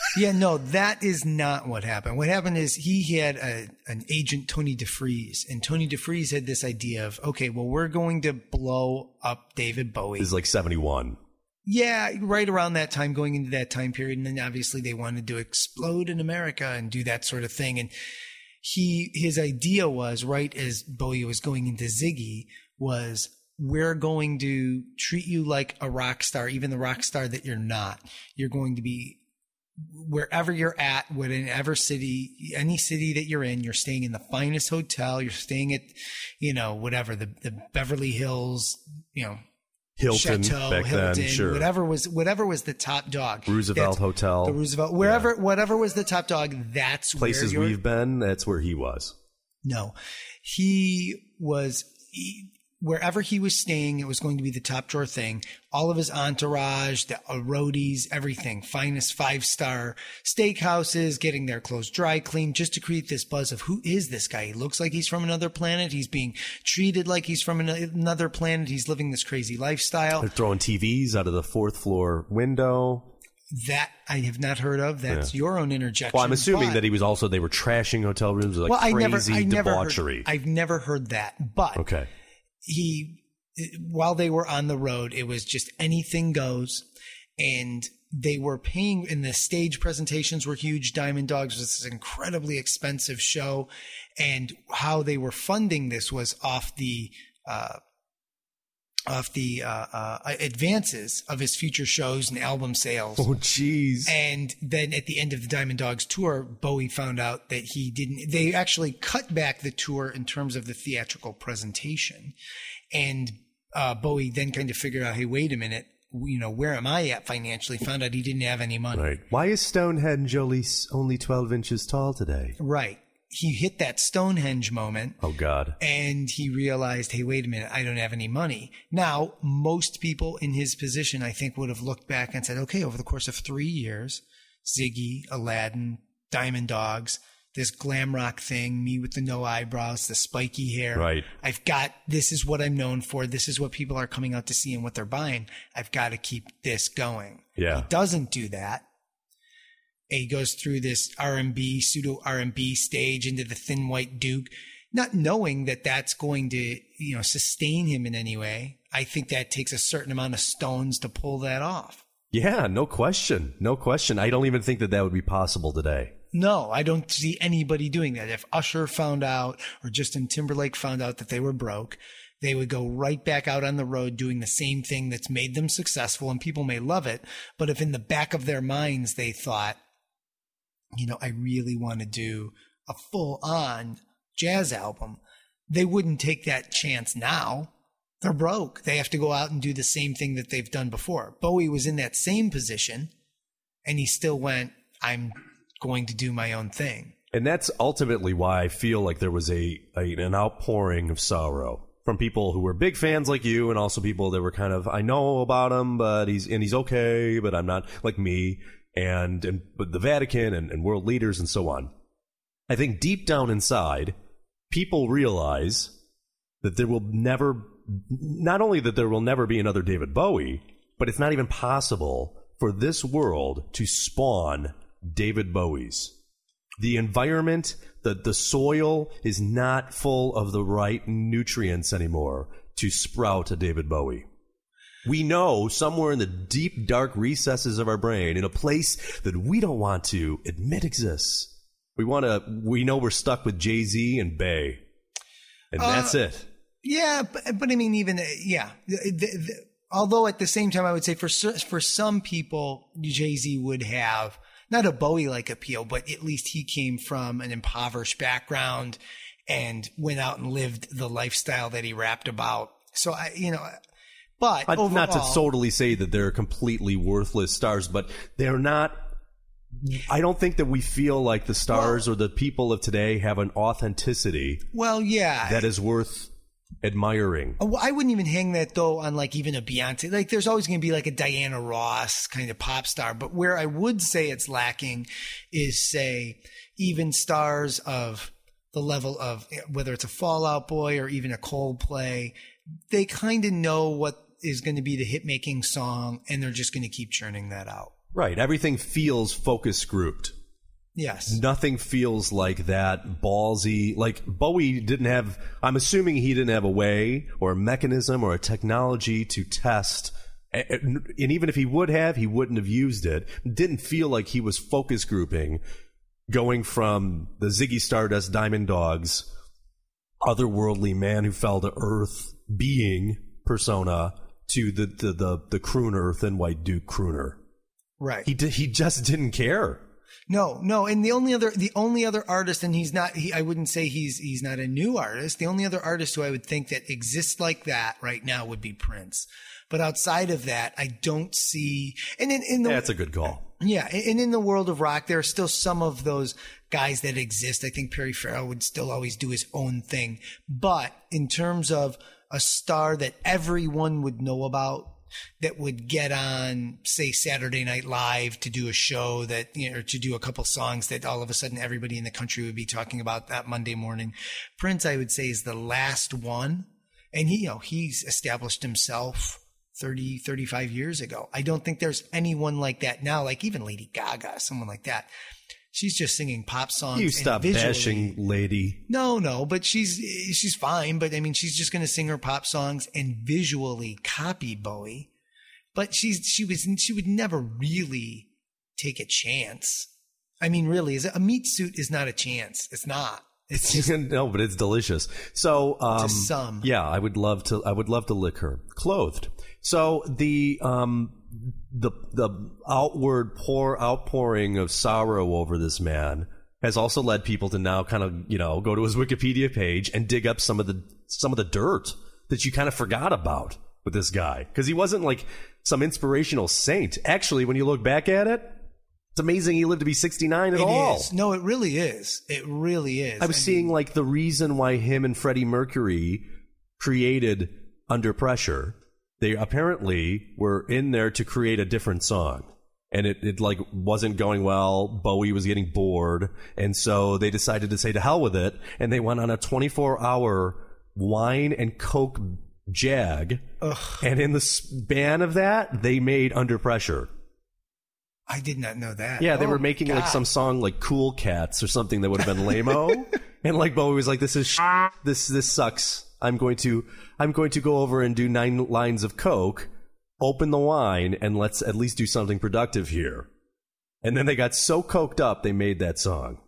[SPEAKER 3] Yeah, no, that is not what happened. What happened is he had an agent, Tony DeFries, and Tony DeFries had this idea of, okay, well, we're going to blow up David Bowie.
[SPEAKER 2] This is like 71.
[SPEAKER 3] Yeah, right around that time, going into that time period. And then obviously they wanted to explode in America and do that sort of thing. And his idea was, right as Bowie was going into Ziggy, was we're going to treat you like a rock star, even the rock star that you're not. You're going to be wherever you're at, whatever city, any city that you're in, you're staying in the finest hotel. You're staying at, whatever, the Beverly Hills,
[SPEAKER 2] Hilton,
[SPEAKER 3] Chateau,
[SPEAKER 2] back
[SPEAKER 3] Hilton,
[SPEAKER 2] then, sure.
[SPEAKER 3] whatever was the top dog.
[SPEAKER 2] Roosevelt Hotel.
[SPEAKER 3] The Roosevelt, whatever was the top dog, that's
[SPEAKER 2] places
[SPEAKER 3] where
[SPEAKER 2] we've been, that's where he was.
[SPEAKER 3] No, wherever he was staying, it was going to be the top drawer thing. All of his entourage, the roadies, everything, finest 5-star steakhouses, getting their clothes dry cleaned, just to create this buzz of who is this guy? He looks like he's from another planet. He's being treated like he's from another planet. He's living this crazy lifestyle.
[SPEAKER 2] They're throwing TVs out of the 4th floor window.
[SPEAKER 3] That I have not heard of. That's your own interjection.
[SPEAKER 2] Well, I'm assuming that they were trashing hotel rooms with crazy debauchery.
[SPEAKER 3] I've never heard that, but
[SPEAKER 2] okay.
[SPEAKER 3] While they were on the road, it was just anything goes, and they were paying, and the stage presentations were huge. Diamond Dogs was this incredibly expensive show, and how they were funding this was off the advances of his future shows and album sales.
[SPEAKER 2] Oh, jeez.
[SPEAKER 3] And then at the end of the Diamond Dogs tour, Bowie found out that they actually cut back the tour in terms of the theatrical presentation. And Bowie then kind of figured out, hey, wait a minute, where am I at financially? Found out he didn't have any money.
[SPEAKER 2] Right. Why is Stonehenge only 12 inches tall today?
[SPEAKER 3] Right. He hit that Stonehenge moment.
[SPEAKER 2] Oh, God.
[SPEAKER 3] And he realized, hey, wait a minute, I don't have any money. Now, most people in his position, I think, would have looked back and said, okay, over the course of 3 years, Ziggy, Aladdin, Diamond Dogs, this glam rock thing, me with the no eyebrows, the spiky hair.
[SPEAKER 2] Right.
[SPEAKER 3] This is what I'm known for. This is what people are coming out to see and what they're buying. I've got to keep this going.
[SPEAKER 2] Yeah.
[SPEAKER 3] He doesn't do that. He goes through this R&B, pseudo R&B stage into the Thin White Duke, not knowing that that's going to, sustain him in any way. I think that takes a certain amount of stones to pull that off.
[SPEAKER 2] Yeah, no question. No question. I don't even think that would be possible today.
[SPEAKER 3] No, I don't see anybody doing that. If Usher found out or Justin Timberlake found out that they were broke, they would go right back out on the road doing the same thing that's made them successful, and people may love it. But if in the back of their minds they thought, I really want to do a full-on jazz album, they wouldn't take that chance now. They're broke. They have to go out and do the same thing that they've done before. Bowie was in that same position, and he still went, I'm going to do my own thing.
[SPEAKER 2] And that's ultimately why I feel like there was an outpouring of sorrow from people who were big fans like you, and also people that were kind of, I know about him, but he's okay, but I'm not, like me. But the Vatican and world leaders and so on. I think deep down inside, people realize that not only that there will never be another David Bowie, but it's not even possible for this world to spawn David Bowies. The environment, the soil is not full of the right nutrients anymore to sprout a David Bowie. We know somewhere in the deep, dark recesses of our brain, in a place that we don't want to admit exists, we know we're stuck with Jay-Z and Bey. And that's it.
[SPEAKER 3] Yeah, but I mean, even, yeah. Although at the same time, I would say for some people, Jay-Z would have not a Bowie-like appeal, but at least he came from an impoverished background and went out and lived the lifestyle that he rapped about. So, but overall,
[SPEAKER 2] not to totally say that they're completely worthless stars, but they're not. I don't think that we feel like the stars or the people of today have an authenticity.
[SPEAKER 3] Well, yeah,
[SPEAKER 2] that is worth admiring.
[SPEAKER 3] I wouldn't even hang that though on like even a Beyonce. Like there's always going to be like a Diana Ross kind of pop star, but where I would say it's lacking is, say, even stars of the level of whether it's a Fall Out Boy or even a Coldplay. They kind of know what is going to be the hit-making song, and they're just going to keep churning that out.
[SPEAKER 2] Right. Everything feels focus grouped.
[SPEAKER 3] Yes.
[SPEAKER 2] Nothing feels like that ballsy. Like Bowie didn't have, I'm assuming he didn't have a way or a mechanism or a technology to test. And even if he would have, he wouldn't have used it. It didn't feel like he was focus grouping, going from the Ziggy Stardust Diamond Dogs, otherworldly man who fell to earth being persona to the crooner, Thin White Duke crooner.
[SPEAKER 3] Right.
[SPEAKER 2] He just didn't care.
[SPEAKER 3] No, and the only other artist, and I wouldn't say he's not a new artist. The only other artist who I would think that exists like that right now would be Prince. But outside of that, I don't see. And
[SPEAKER 2] That's a good call.
[SPEAKER 3] Yeah, and in the world of rock, there are still some of those guys that exist. I think Perry Farrell would still always do his own thing. But in terms of a star that everyone would know about, that would get on, say, Saturday Night Live to do a show that, or to do a couple songs that all of a sudden everybody in the country would be talking about that Monday morning. Prince, I would say, is the last one. And he's established himself 30, 35 years ago. I don't think there's anyone like that now, like even Lady Gaga, someone like that. She's just singing pop songs.
[SPEAKER 2] You stop bashing Lady.
[SPEAKER 3] No, but she's fine. But I mean, she's just going to sing her pop songs and visually copy Bowie. But she would never really take a chance. I mean, really, a meat suit is not a chance. It's not. It's just,
[SPEAKER 2] no, but it's delicious. So,
[SPEAKER 3] to some.
[SPEAKER 2] Yeah, I would love to lick her clothed. So the outpouring of sorrow over this man has also led people to now kind of, go to his Wikipedia page and dig up some of the dirt that you kind of forgot about with this guy, because he wasn't like some inspirational saint. Actually, when you look back at it, it's amazing he lived to be 69 at all.
[SPEAKER 3] It is. No, it really is. It really is.
[SPEAKER 2] I was seeing like the reason why him and Freddie Mercury created Under Pressure. They apparently were in there to create a different song, and it like wasn't going well. Bowie was getting bored, and so they decided to say to hell with it, and they went on a 24-hour wine and coke jag. Ugh. And in the span of that, they made Under Pressure.
[SPEAKER 3] I did not know that.
[SPEAKER 2] Yeah, they were making like some song like Cool Cats or something that would have been lame-o. And like Bowie was like, this is this sucks. I'm going to go over and do 9 lines of coke, open the wine, and let's at least do something productive here. And then they got so coked up, they made that song.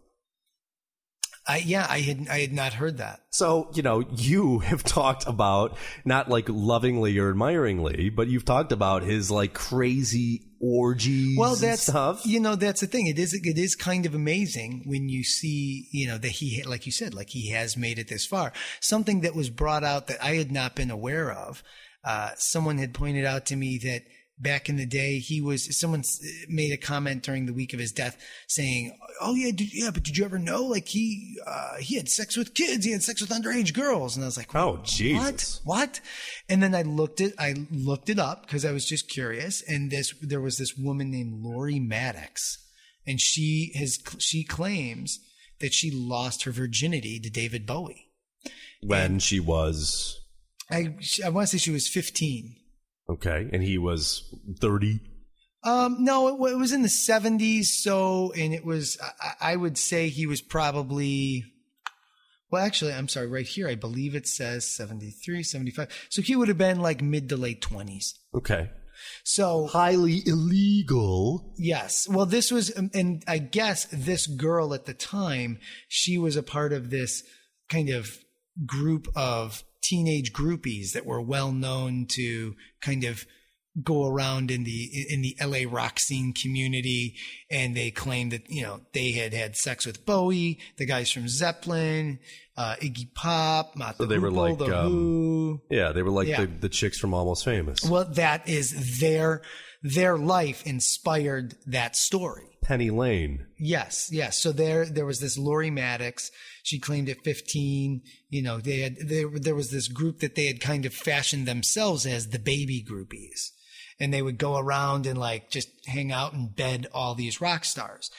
[SPEAKER 3] I had not heard that.
[SPEAKER 2] So, you have talked about, not like lovingly or admiringly, but you've talked about his like crazy orgies and stuff.
[SPEAKER 3] That's the thing. It is kind of amazing when you see, that he, like you said, like he has made it this far. Something that was brought out that I had not been aware of. Someone had pointed out to me that back in the day, someone made a comment during the week of his death saying, "Oh but did you ever know? Like he had sex with kids. He had sex with underage girls." And I was like,
[SPEAKER 2] "Oh, Jesus.
[SPEAKER 3] What?" And then I looked it up because I was just curious. And there was this woman named Lori Maddox, and she claims that she lost her virginity to David Bowie
[SPEAKER 2] when she was.
[SPEAKER 3] I want to say she was 15.
[SPEAKER 2] Okay, and he was 30?
[SPEAKER 3] No, it was in the 70s, and it was, I would say he was probably, well, actually, I'm sorry, right here, I believe it says 73, 75. So he would have been like mid to late 20s.
[SPEAKER 2] Okay.
[SPEAKER 3] So.
[SPEAKER 2] Highly illegal.
[SPEAKER 3] Yes. Well, this was, and I guess this girl at the time, she was a part of this kind of group of teenage groupies that were well known to kind of go around in the LA rock scene community, and they claimed that they had sex with Bowie, the guys from Zeppelin, Iggy Pop, Mott the Hoople, the Who.
[SPEAKER 2] Yeah, they were like the chicks from Almost Famous.
[SPEAKER 3] Well, that is their life inspired that story.
[SPEAKER 2] Penny Lane.
[SPEAKER 3] Yes. So there was this Lori Maddox. She claimed at 15, there was this group that they had kind of fashioned themselves as the baby groupies. And they would go around and like just hang out and bed all these rock stars.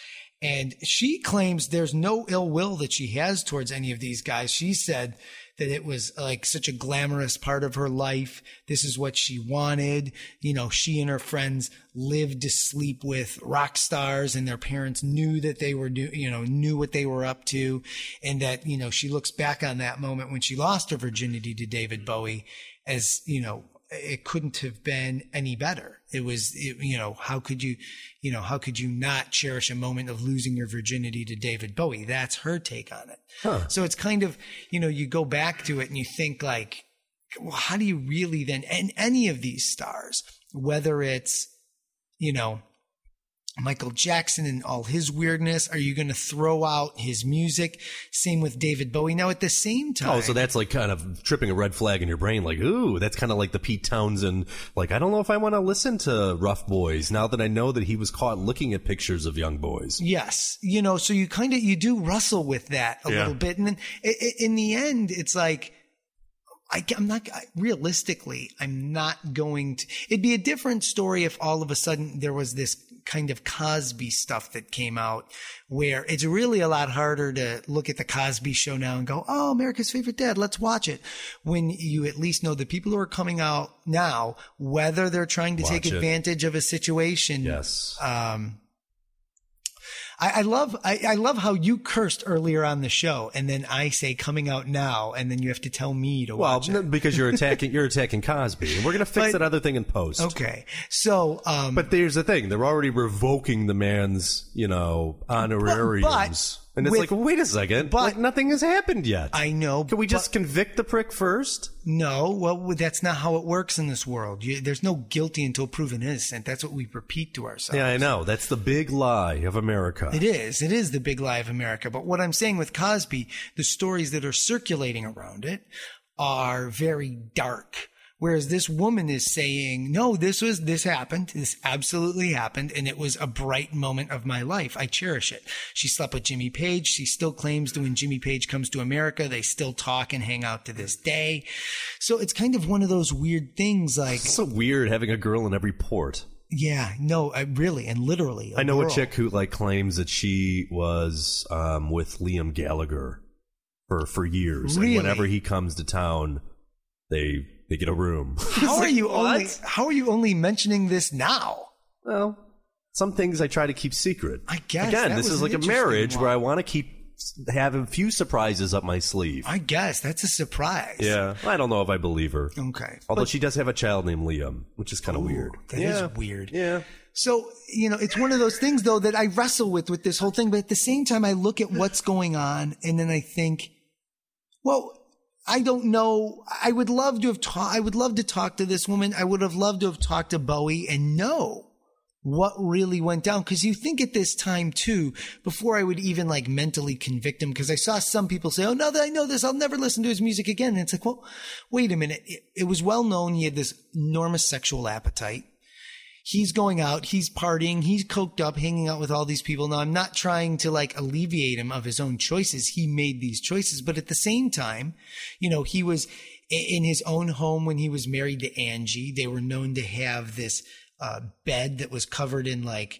[SPEAKER 3] And she claims there's no ill will that she has towards any of these guys. She said that it was like such a glamorous part of her life. This is what she wanted. You know, she and her friends lived to sleep with rock stars, and their parents knew that they were, knew what they were up to. And that, you know, she looks back on that moment when she lost her virginity to David Bowie as, you know, it couldn't have been any better. How could you not cherish a moment of losing your virginity to David Bowie? That's her take on it. Huh. So it's kind of, you know, you go back to it and you think like, well, how do you really then, and any of these stars, whether it's, you know, Michael Jackson and all his weirdness, are you going to throw out his music? Same with David Bowie. Now, at the same time...
[SPEAKER 2] Oh, so that's like kind of tripping a red flag in your brain. Like, ooh, that's kind of like the Pete Townsend. Like, I don't know if I want to listen to Rough Boys now that I know that he was caught looking at pictures of young boys.
[SPEAKER 3] Yes. You know, so you do wrestle with that a little bit. And then in the end, it's like... I'm not going to, it'd be a different story if all of a sudden there was this kind of Cosby stuff that came out where it's really a lot harder to look at the Cosby Show now and go, oh, America's Favorite Dad, let's watch it. When you at least know the people who are coming out now, whether they're trying to take advantage of a situation.
[SPEAKER 2] Yes.
[SPEAKER 3] I love how you cursed earlier on the show, and then I say coming out now, and then you have to tell me to watch it.
[SPEAKER 2] Well, because you're attacking Cosby, and we're gonna fix that other thing in post.
[SPEAKER 3] Okay, so
[SPEAKER 2] but there's the thing: they're already revoking the man's, you know, honorariums. And it's like, well, wait a second. But like, nothing has happened yet.
[SPEAKER 3] I know.
[SPEAKER 2] Can we just convict the prick first?
[SPEAKER 3] No. Well, that's not how it works in this world. There's no guilty until proven innocent. That's what we repeat to ourselves.
[SPEAKER 2] Yeah, I know. That's the big lie of America.
[SPEAKER 3] It is. It is the big lie of America. But what I'm saying with Cosby, the stories that are circulating around it are very dark. Whereas this woman is saying, no, this happened. This absolutely happened. And it was a bright moment of my life. I cherish it. She slept with Jimmy Page. She still claims that when Jimmy Page comes to America, they still talk and hang out to this day. So it's kind of one of those weird things like.
[SPEAKER 2] It's so weird having a girl in every port.
[SPEAKER 3] Yeah, no, really and literally.
[SPEAKER 2] I know a chick who like claims that she was with Liam Gallagher for years.
[SPEAKER 3] Really?
[SPEAKER 2] And whenever he comes to town, they get a room.
[SPEAKER 3] How are you only mentioning this now?
[SPEAKER 2] Well, some things I try to keep secret.
[SPEAKER 3] I guess.
[SPEAKER 2] Again, this is like a marriage where I want to keep having a few surprises up my sleeve.
[SPEAKER 3] I guess that's a surprise.
[SPEAKER 2] Yeah, I don't know if I believe her.
[SPEAKER 3] Okay.
[SPEAKER 2] Although she does have a child named Liam, which is kind of weird.
[SPEAKER 3] That is weird.
[SPEAKER 2] Yeah.
[SPEAKER 3] So, you know, it's one of those things though that I wrestle with this whole thing, but at the same time I look at what's going on and then I think, well, I don't know. I would love to talk to this woman. I would have loved to have talked to Bowie and know what really went down. Cause you think at this time too, before I would even like mentally convict him, cause I saw some people say, oh, now that I know this, I'll never listen to his music again. And it's like, well, wait a minute. It was well known. He had this enormous sexual appetite. He's going out, he's partying, he's coked up, hanging out with all these people. Now, I'm not trying to like alleviate him of his own choices. He made these choices. But at the same time, you know, he was in his own home when he was married to Angie. They were known to have this bed that was covered in like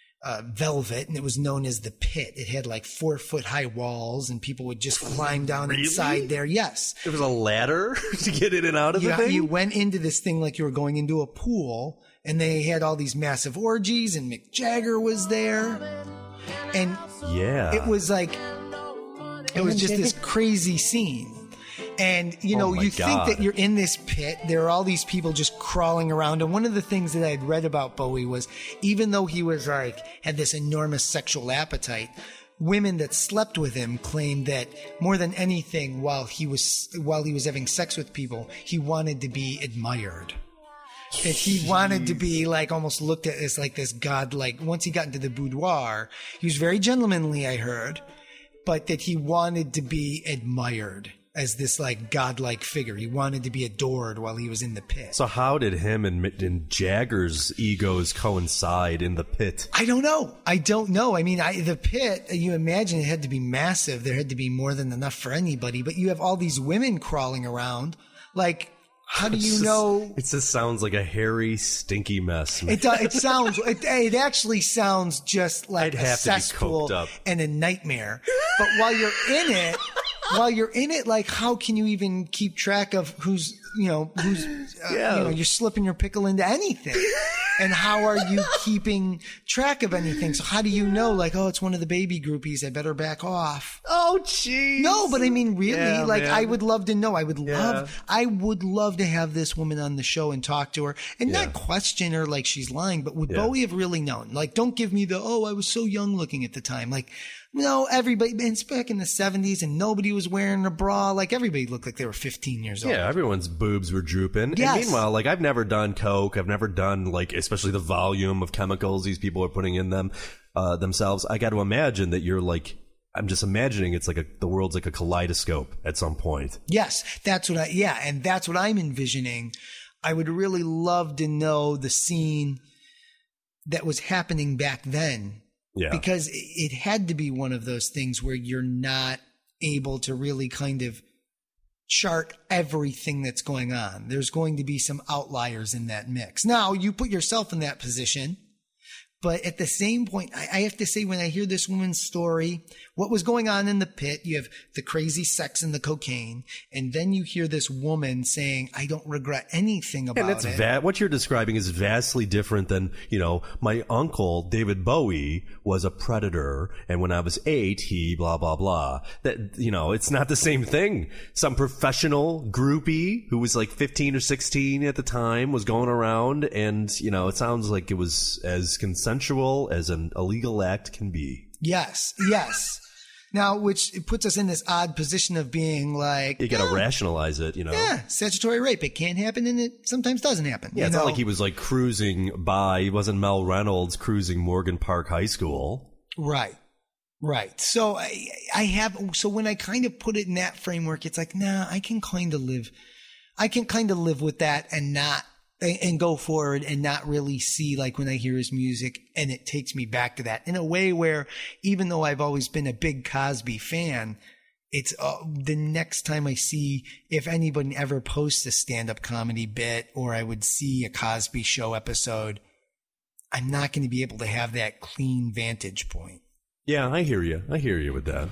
[SPEAKER 3] velvet, and it was known as the Pit. It had like 4-foot high walls, and people would just climb down inside there. Yes.
[SPEAKER 2] There was a ladder to get in and out of the thing?
[SPEAKER 3] You went into this thing like you were going into a pool. And they had all these massive orgies, and Mick Jagger was there. And it was like, it was just this crazy scene. And, you know, you think that you're in this pit. There are all these people just crawling around. And one of the things that I had read about Bowie was, even though he was like, had this enormous sexual appetite, women that slept with him claimed that more than anything, while he was having sex with people, he wanted to be admired. That he wanted to be like almost looked at as like this god. Like once he got into the boudoir, he was very gentlemanly, I heard, but that he wanted to be admired as this like godlike figure. He wanted to be adored while he was in the pit.
[SPEAKER 2] So how did him and Jagger's egos coincide in the pit?
[SPEAKER 3] I don't know. I mean, the pit, you imagine it had to be massive. There had to be more than enough for anybody, but you have all these women crawling around. Like, How do you know?
[SPEAKER 2] It just sounds like a hairy, stinky mess.
[SPEAKER 3] It sounds. It actually sounds just like
[SPEAKER 2] I'd
[SPEAKER 3] a
[SPEAKER 2] have to be
[SPEAKER 3] cesspool
[SPEAKER 2] coked up.
[SPEAKER 3] and a nightmare. But while you're in it, like, how can you even keep track of who's you're slipping your pickle into anything? And how are you keeping track of anything? So how do you know, like, oh, it's one of the baby groupies, I better back off?
[SPEAKER 2] Oh, jeez.
[SPEAKER 3] No, but I mean, really,
[SPEAKER 2] Yeah,
[SPEAKER 3] like,
[SPEAKER 2] man.
[SPEAKER 3] I would love to know. I would love to have this woman on the show and talk to her and not question her like she's lying, but would Bowie have really known? Like, don't give me I was so young looking at the time. Like, no, everybody, and it's back in the 70s and nobody was wearing a bra. Like, everybody looked like they were 15 years old.
[SPEAKER 2] Yeah, everyone's boobs were drooping.
[SPEAKER 3] Yes.
[SPEAKER 2] And meanwhile, like, I've never done coke. I've never done, like, especially the volume of chemicals these people are putting in them themselves. I got to imagine that you're like, I'm just imagining it's like the world's like a kaleidoscope at some point.
[SPEAKER 3] Yes, and that's what I'm envisioning. I would really love to know the scene that was happening back then.
[SPEAKER 2] Yeah.
[SPEAKER 3] Because it had to be one of those things where you're not able to really kind of chart everything that's going on. There's going to be some outliers in that mix. Now, you put yourself in that position, but at the same point, I have to say, when I hear this woman's story, what was going on in the pit, you have the crazy sex and the cocaine, and then you hear this woman saying, I don't regret anything about it.
[SPEAKER 2] What you're describing is vastly different than, my uncle, David Bowie, was a predator, and when I was 8, he blah, blah, blah. That, it's not the same thing. Some professional groupie who was like 15 or 16 at the time was going around, and, it sounds like it was as consensual as an illegal act can be.
[SPEAKER 3] Yes. Now, which puts us in this odd position of being like,
[SPEAKER 2] you got to rationalize it,
[SPEAKER 3] Yeah, statutory rape. It can happen, and it sometimes doesn't happen.
[SPEAKER 2] Yeah, it's not like he was like cruising by. He wasn't Mel Reynolds cruising Morgan Park High School.
[SPEAKER 3] Right. So so when I kind of put it in that framework, it's like, nah, I can kind of live with that and go forward and not really see, like, when I hear his music and it takes me back to that in a way where, even though I've always been a big Cosby fan, it's the next time I see, if anybody ever posts a stand-up comedy bit or I would see a Cosby Show episode, I'm not going to be able to have that clean vantage point.
[SPEAKER 2] Yeah, I hear you with that.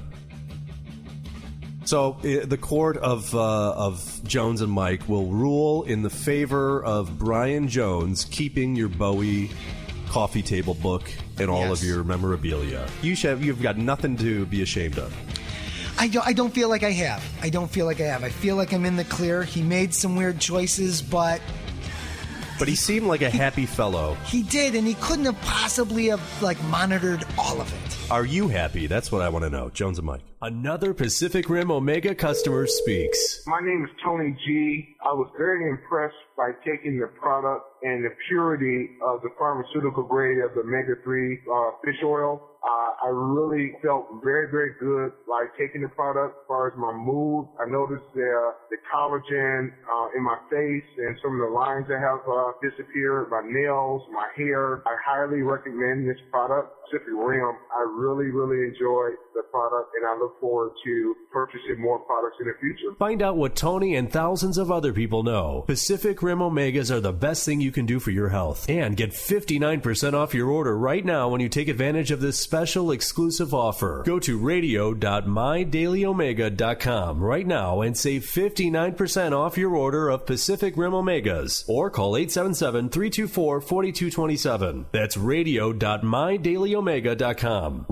[SPEAKER 2] So the court of Jones and Mike will rule in the favor of Brian Jones keeping your Bowie coffee table book and all of your memorabilia. You've got nothing to be ashamed of.
[SPEAKER 3] I don't feel like I have. I feel like I'm in the clear. He made some weird choices, but
[SPEAKER 2] he seemed like a happy fellow.
[SPEAKER 3] He did, and he couldn't have possibly have monitored all of it.
[SPEAKER 2] Are you happy? That's what I want to know. Jones and Mike.
[SPEAKER 1] Another Pacific Rim Omega customer speaks.
[SPEAKER 7] My name is Tony G. I was very impressed by taking the product and the purity of the pharmaceutical grade of the omega-3 fish oil. I really felt very, very good by taking the product. As far as my mood, I noticed the collagen in my face and some of the lines that have disappeared, my nails, my hair. I highly recommend this product, Pacific Rim. I really, really enjoy the product, and I look forward to purchasing more products in the future.
[SPEAKER 1] Find out what Tony and thousands of other people know. Pacific Rim Omegas are the best thing you can do for your health. And get 59% off your order right now when you take advantage of this special exclusive offer. Go to radio.mydailyomega.com right now and save 59% off your order of Pacific Rim Omegas. Or call 877-324-4227. That's radio.mydailyomega.com.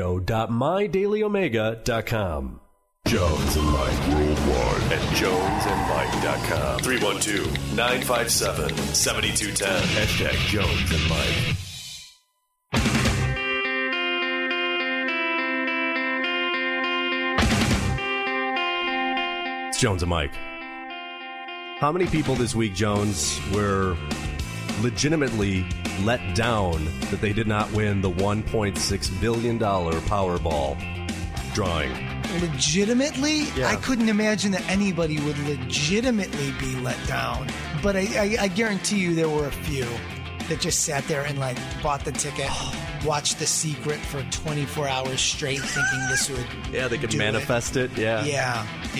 [SPEAKER 1] radio.mydailyomega.com.
[SPEAKER 2] Jones and Mike worldwide at jonesandmike.com. 312-957-7210. Hashtag Jones and Mike. It's Jones and Mike. How many people this week, Jones, were legitimately let down that they did not win the $1.6 billion Powerball drawing?
[SPEAKER 3] Legitimately?
[SPEAKER 2] Yeah.
[SPEAKER 3] I couldn't imagine that anybody would legitimately be let down. But I guarantee you there were a few that just sat there and bought the ticket, watched The Secret for 24 hours straight, thinking this would
[SPEAKER 2] Yeah, they could manifest it. Yeah.
[SPEAKER 3] Yeah.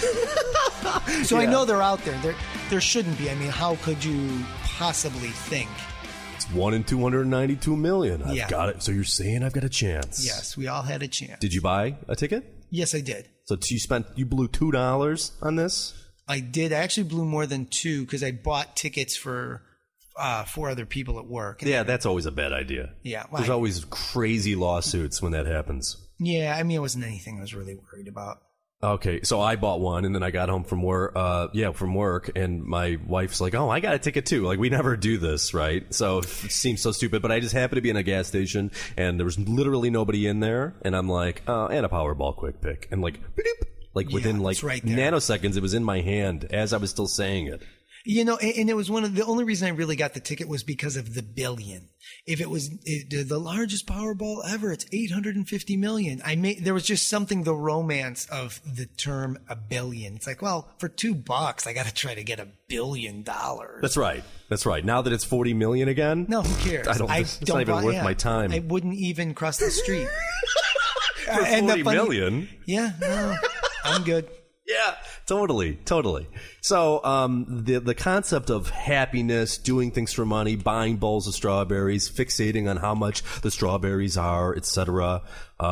[SPEAKER 3] So I know they're out there. There shouldn't be. I mean, how could you possibly think?
[SPEAKER 2] It's 1 in 292 million. I've
[SPEAKER 3] Yeah.
[SPEAKER 2] got it. So you're saying I've got a chance?
[SPEAKER 3] Yes, we all had a chance.
[SPEAKER 2] Did you buy a ticket?
[SPEAKER 3] Yes, I did.
[SPEAKER 2] So you blew $2 on this?
[SPEAKER 3] I did. I actually blew more than 2 because I bought tickets for 4 other people at work. And
[SPEAKER 2] Yeah, that's always a bad idea.
[SPEAKER 3] Yeah,
[SPEAKER 2] There's always crazy lawsuits when that happens.
[SPEAKER 3] Yeah, I mean, it wasn't anything I was really worried about.
[SPEAKER 2] Okay, so I bought one, and then I got home from work. From work, and my wife's like, "Oh, I got a ticket too." Like, we never do this, right? So it seems so stupid. But I just happened to be in a gas station, and there was literally nobody in there, and I'm like, and a Powerball quick pick, and like, bloop, like within like
[SPEAKER 3] it's right there.
[SPEAKER 2] nanoseconds, it was in my hand as I was still saying it.
[SPEAKER 3] You know, and it was the only reason I really got the ticket was because of the billion. If it was the largest Powerball ever, it's 850 million. There was just something, the romance of the term a billion. It's like, well, for $2, I got to try to get $1 billion.
[SPEAKER 2] That's right. Now that it's 40 million again,
[SPEAKER 3] No, who cares?
[SPEAKER 2] It's not even worth my time.
[SPEAKER 3] I wouldn't even cross the street.
[SPEAKER 2] For 40 million.
[SPEAKER 3] Yeah, no, I'm good.
[SPEAKER 2] Yeah, totally. So the concept of happiness, doing things for money, buying bowls of strawberries, fixating on how much the strawberries are, etc.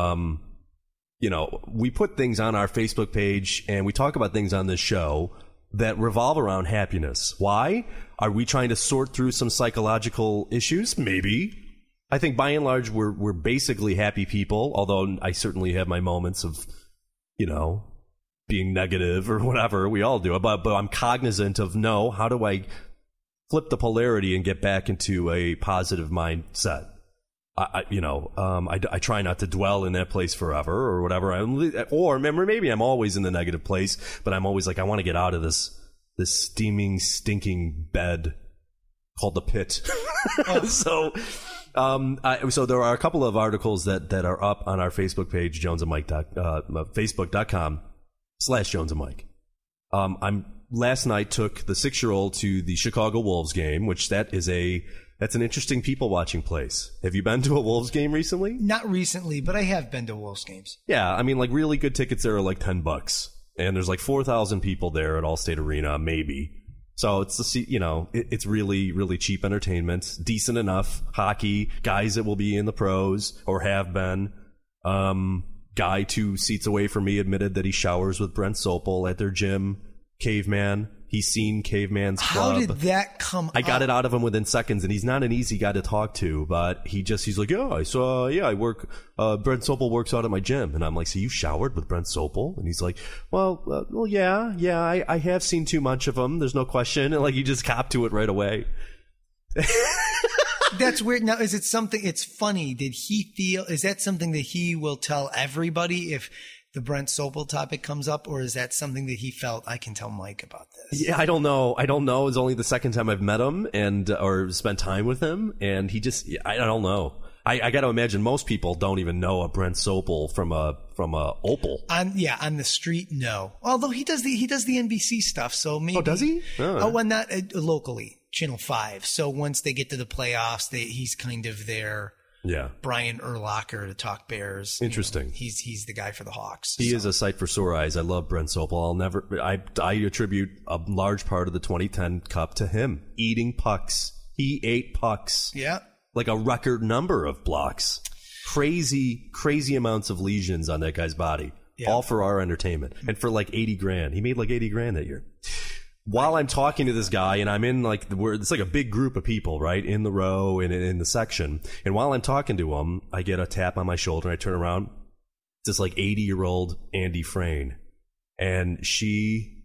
[SPEAKER 2] We put things on our Facebook page and we talk about things on this show that revolve around happiness. Why? Are we trying to sort through some psychological issues? Maybe. I think by and large we're basically happy people, although I certainly have my moments of, being negative or whatever. We all do. But I'm cognizant of, how do I flip the polarity and get back into a positive mindset? I try not to dwell in that place forever or whatever. Or maybe I'm always in the negative place, but I'm always like, I want to get out of this steaming, stinking bed called the pit. So there are a couple of articles that are up on our Facebook page, facebook.com/JonesandMike. Last night took the 6-year-old to the Chicago Wolves game, which that's an interesting people watching place. Have you been to a Wolves game recently?
[SPEAKER 3] Not recently, but I have been to Wolves games.
[SPEAKER 2] Yeah, I mean, like really good tickets there are like $10, and there's like 4,000 people there at Allstate Arena, maybe. So it's really, really cheap entertainment, decent enough hockey, guys that will be in the pros or have been. Guy 2 seats away from me admitted that he showers with Brent Sopel at their gym. Caveman. He's seen Caveman's Club.
[SPEAKER 3] How did that come
[SPEAKER 2] I got it out of him within seconds, and he's not an easy guy to talk to, but he's like, I work, Brent Sopel works out at my gym. And I'm like, so you showered with Brent Sopel? And he's like, I have seen too much of him. There's no question. And like, he just copped to it right away.
[SPEAKER 3] That's weird. Now, is it something, it's funny. Is that something that he will tell everybody if the Brent Sopel topic comes up, or is that something that he felt, I can tell Mike about this?
[SPEAKER 2] Yeah, I don't know. It's only the second time I've met him or spent time with him, and I don't know. I got to imagine most people don't even know a Brent Sopel from a Opal.
[SPEAKER 3] On the street, no. Although he does the NBC stuff, so maybe.
[SPEAKER 2] Oh, does he?
[SPEAKER 3] Well, not locally, Channel 5. So once they get to the playoffs, he's kind of their Brian Urlacher to talk Bears.
[SPEAKER 2] Interesting.
[SPEAKER 3] He's the guy for the Hawks.
[SPEAKER 2] He is a sight for sore eyes. I love Brent Sopel. I attribute a large part of the 2010 Cup to him eating pucks. He ate pucks.
[SPEAKER 3] Yeah.
[SPEAKER 2] Like a record number of blocks. Crazy amounts of lesions on that guy's body. Yeah. All for our entertainment. And for like $80,000. He made like $80,000 that year. While I'm talking to this guy, and I'm in it's like a big group of people, right? In the row and in the section. And while I'm talking to him, I get a tap on my shoulder and I turn around. It's this like 80-year-old Andy Frayne. And she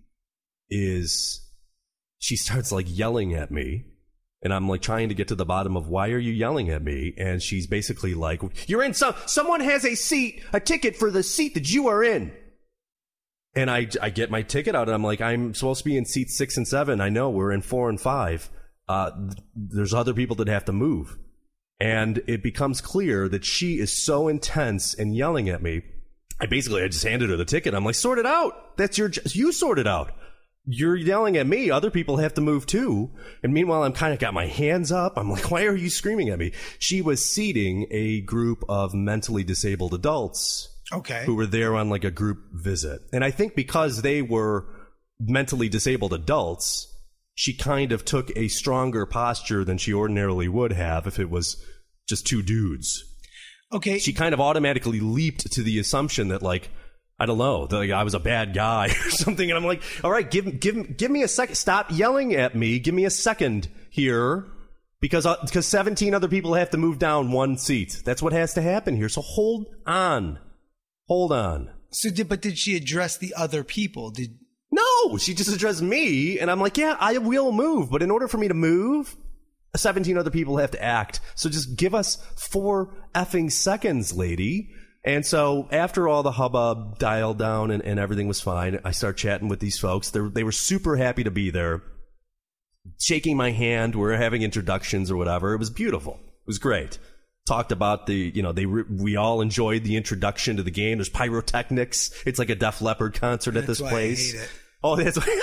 [SPEAKER 2] starts like yelling at me. And I'm like trying to get to the bottom of why are you yelling at me? And she's basically like, you're in someone has a ticket for the seat that you are in. And I get my ticket out and I'm like, I'm supposed to be in seats 6 and 7. I know we're in 4 and 5. There's other people that have to move. And it becomes clear that she is so intense and yelling at me. I just handed her the ticket. I'm like, sort it out. You sort it out. You're yelling at me. Other people have to move too. And meanwhile, I'm kind of got my hands up. I'm like, why are you screaming at me? She was seating a group of mentally disabled adults
[SPEAKER 3] Okay.
[SPEAKER 2] who were there on like a group visit. And I think because they were mentally disabled adults, she kind of took a stronger posture than she ordinarily would have if it was just two dudes.
[SPEAKER 3] Okay.
[SPEAKER 2] She kind of automatically leaped to the assumption that, like, I don't know, that like, I was a bad guy or something. And I'm like, all right, give me a second. Stop yelling at me. Give me a second here. Because 17 other people have to move down one seat. That's what has to happen here. So hold on. Hold on.
[SPEAKER 3] So did she address the other people?
[SPEAKER 2] No, she just addressed me, and I'm like, yeah, I will move, but in order for me to move, 17 other people have to act. So just give us 4 effing seconds, lady. And so after all the hubbub dialed down and everything was fine, I start chatting with these folks. They were super happy to be there, shaking my hand. We were having introductions or whatever. It was beautiful. It was great. Talked about we all enjoyed the introduction to the game. There's pyrotechnics. It's like a Def Leppard concert at this place.
[SPEAKER 3] I hate it.
[SPEAKER 2] Oh, that's why.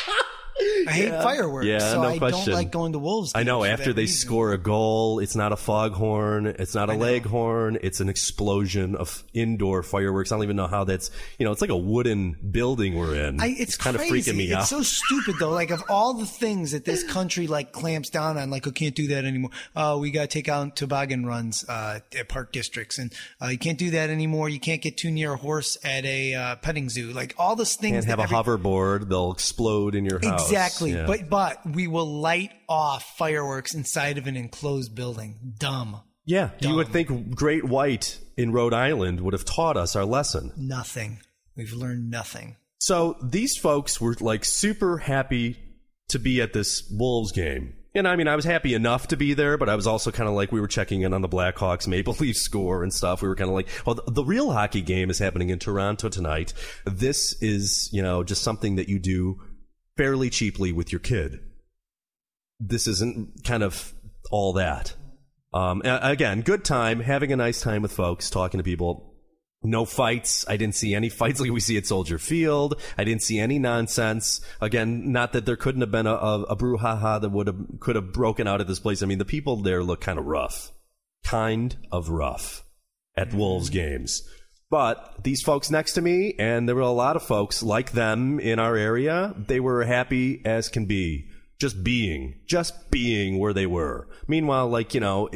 [SPEAKER 3] I hate fireworks, so
[SPEAKER 2] no
[SPEAKER 3] I
[SPEAKER 2] question.
[SPEAKER 3] don't like going to Wolves games.
[SPEAKER 2] I know,
[SPEAKER 3] for
[SPEAKER 2] after
[SPEAKER 3] that
[SPEAKER 2] they
[SPEAKER 3] reason.
[SPEAKER 2] score a goal, it's not a foghorn, it's not a leghorn, it's an explosion of indoor fireworks. I don't even know how that's, it's like a wooden building we're in.
[SPEAKER 3] It's
[SPEAKER 2] kind
[SPEAKER 3] crazy.
[SPEAKER 2] of freaking me out.
[SPEAKER 3] It's so stupid, though. Like, of all the things that this country, like, clamps down on, like, I can't do that anymore. We got to take out toboggan runs at park districts, and you can't do that anymore. You can't get too near a horse at a petting zoo. Like, all those things.
[SPEAKER 2] Can't have a hoverboard. They'll explode in your house.
[SPEAKER 3] Exactly.
[SPEAKER 2] Yeah.
[SPEAKER 3] But we will light off fireworks inside of an enclosed building. Dumb.
[SPEAKER 2] Yeah,
[SPEAKER 3] Dumb.
[SPEAKER 2] you would think Great White in Rhode Island would have taught us our lesson.
[SPEAKER 3] Nothing. We've learned nothing.
[SPEAKER 2] So these folks were like super happy to be at this Wolves game. And I mean, I was happy enough to be there, but I was also kind of like, we were checking in on the Blackhawks Maple Leaf score and stuff. We were kind of like, well, the real hockey game is happening in Toronto tonight. This is, just something that you do fairly cheaply with your kid. This isn't kind of all that. Again, good time, having a nice time with folks, talking to people. No fights. I didn't see any fights like we see at Soldier Field. I didn't see any nonsense. Again, not that there couldn't have been a brouhaha that could have broken out at this place. I mean, the people there look kind of rough. Kind of rough at Wolves games. But these folks next to me, and there were a lot of folks like them in our area, they were happy as can be. Just being where they were. Meanwhile, like,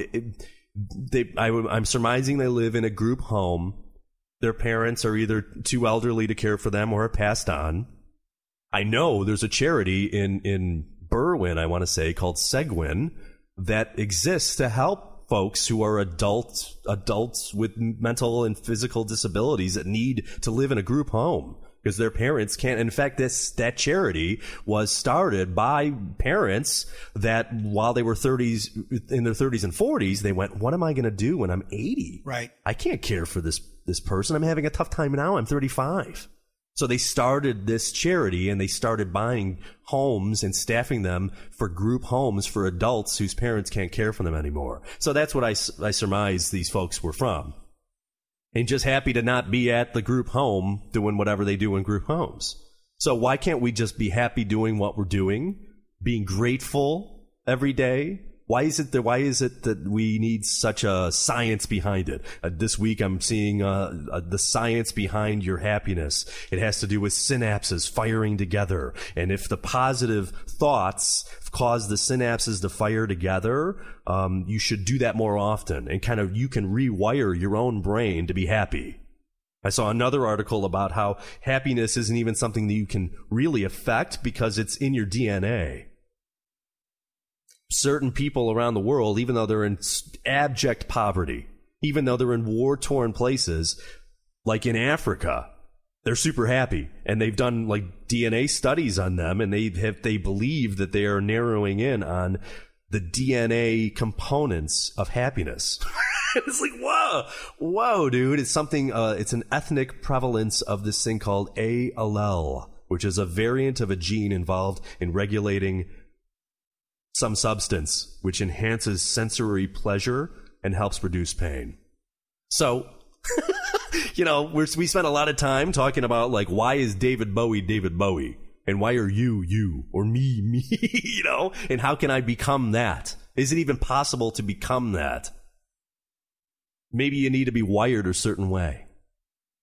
[SPEAKER 2] I'm surmising they live in a group home. Their parents are either too elderly to care for them or have passed on. I know there's a charity in Berwyn, I want to say, called Seguin, that exists to help folks who are adults with mental and physical disabilities that need to live in a group home because their parents can't. In fact, that charity was started by parents that while they were in their 30s and 40s, they went, what am I going to do when I'm 80?
[SPEAKER 3] Right.
[SPEAKER 2] I can't care for this person. I'm having a tough time now. I'm 35. So they started this charity and they started buying homes and staffing them for group homes for adults whose parents can't care for them anymore. So that's what I surmise these folks were from. And just happy to not be at the group home doing whatever they do in group homes. So why can't we just be happy doing what we're doing, being grateful every day? Why is it that we need such a science behind it? This week I'm seeing the science behind your happiness. It has to do with synapses firing together. And if the positive thoughts cause the synapses to fire together, you should do that more often. And kind of you can rewire your own brain to be happy. I saw another article about how happiness isn't even something that you can really affect because it's in your DNA. Certain people around the world, even though they're in abject poverty, even though they're in war-torn places, like in Africa, they're super happy. And they've done like DNA studies on them, and they believe that they are narrowing in on the DNA components of happiness. It's like, whoa, dude. It's something, it's an ethnic prevalence of this thing called A allele, which is a variant of a gene involved in regulating some substance which enhances sensory pleasure and helps reduce pain. So, we spent a lot of time talking about, like, why is David Bowie? And why are you, or me, and how can I become that? Is it even possible to become that? Maybe you need to be wired a certain way.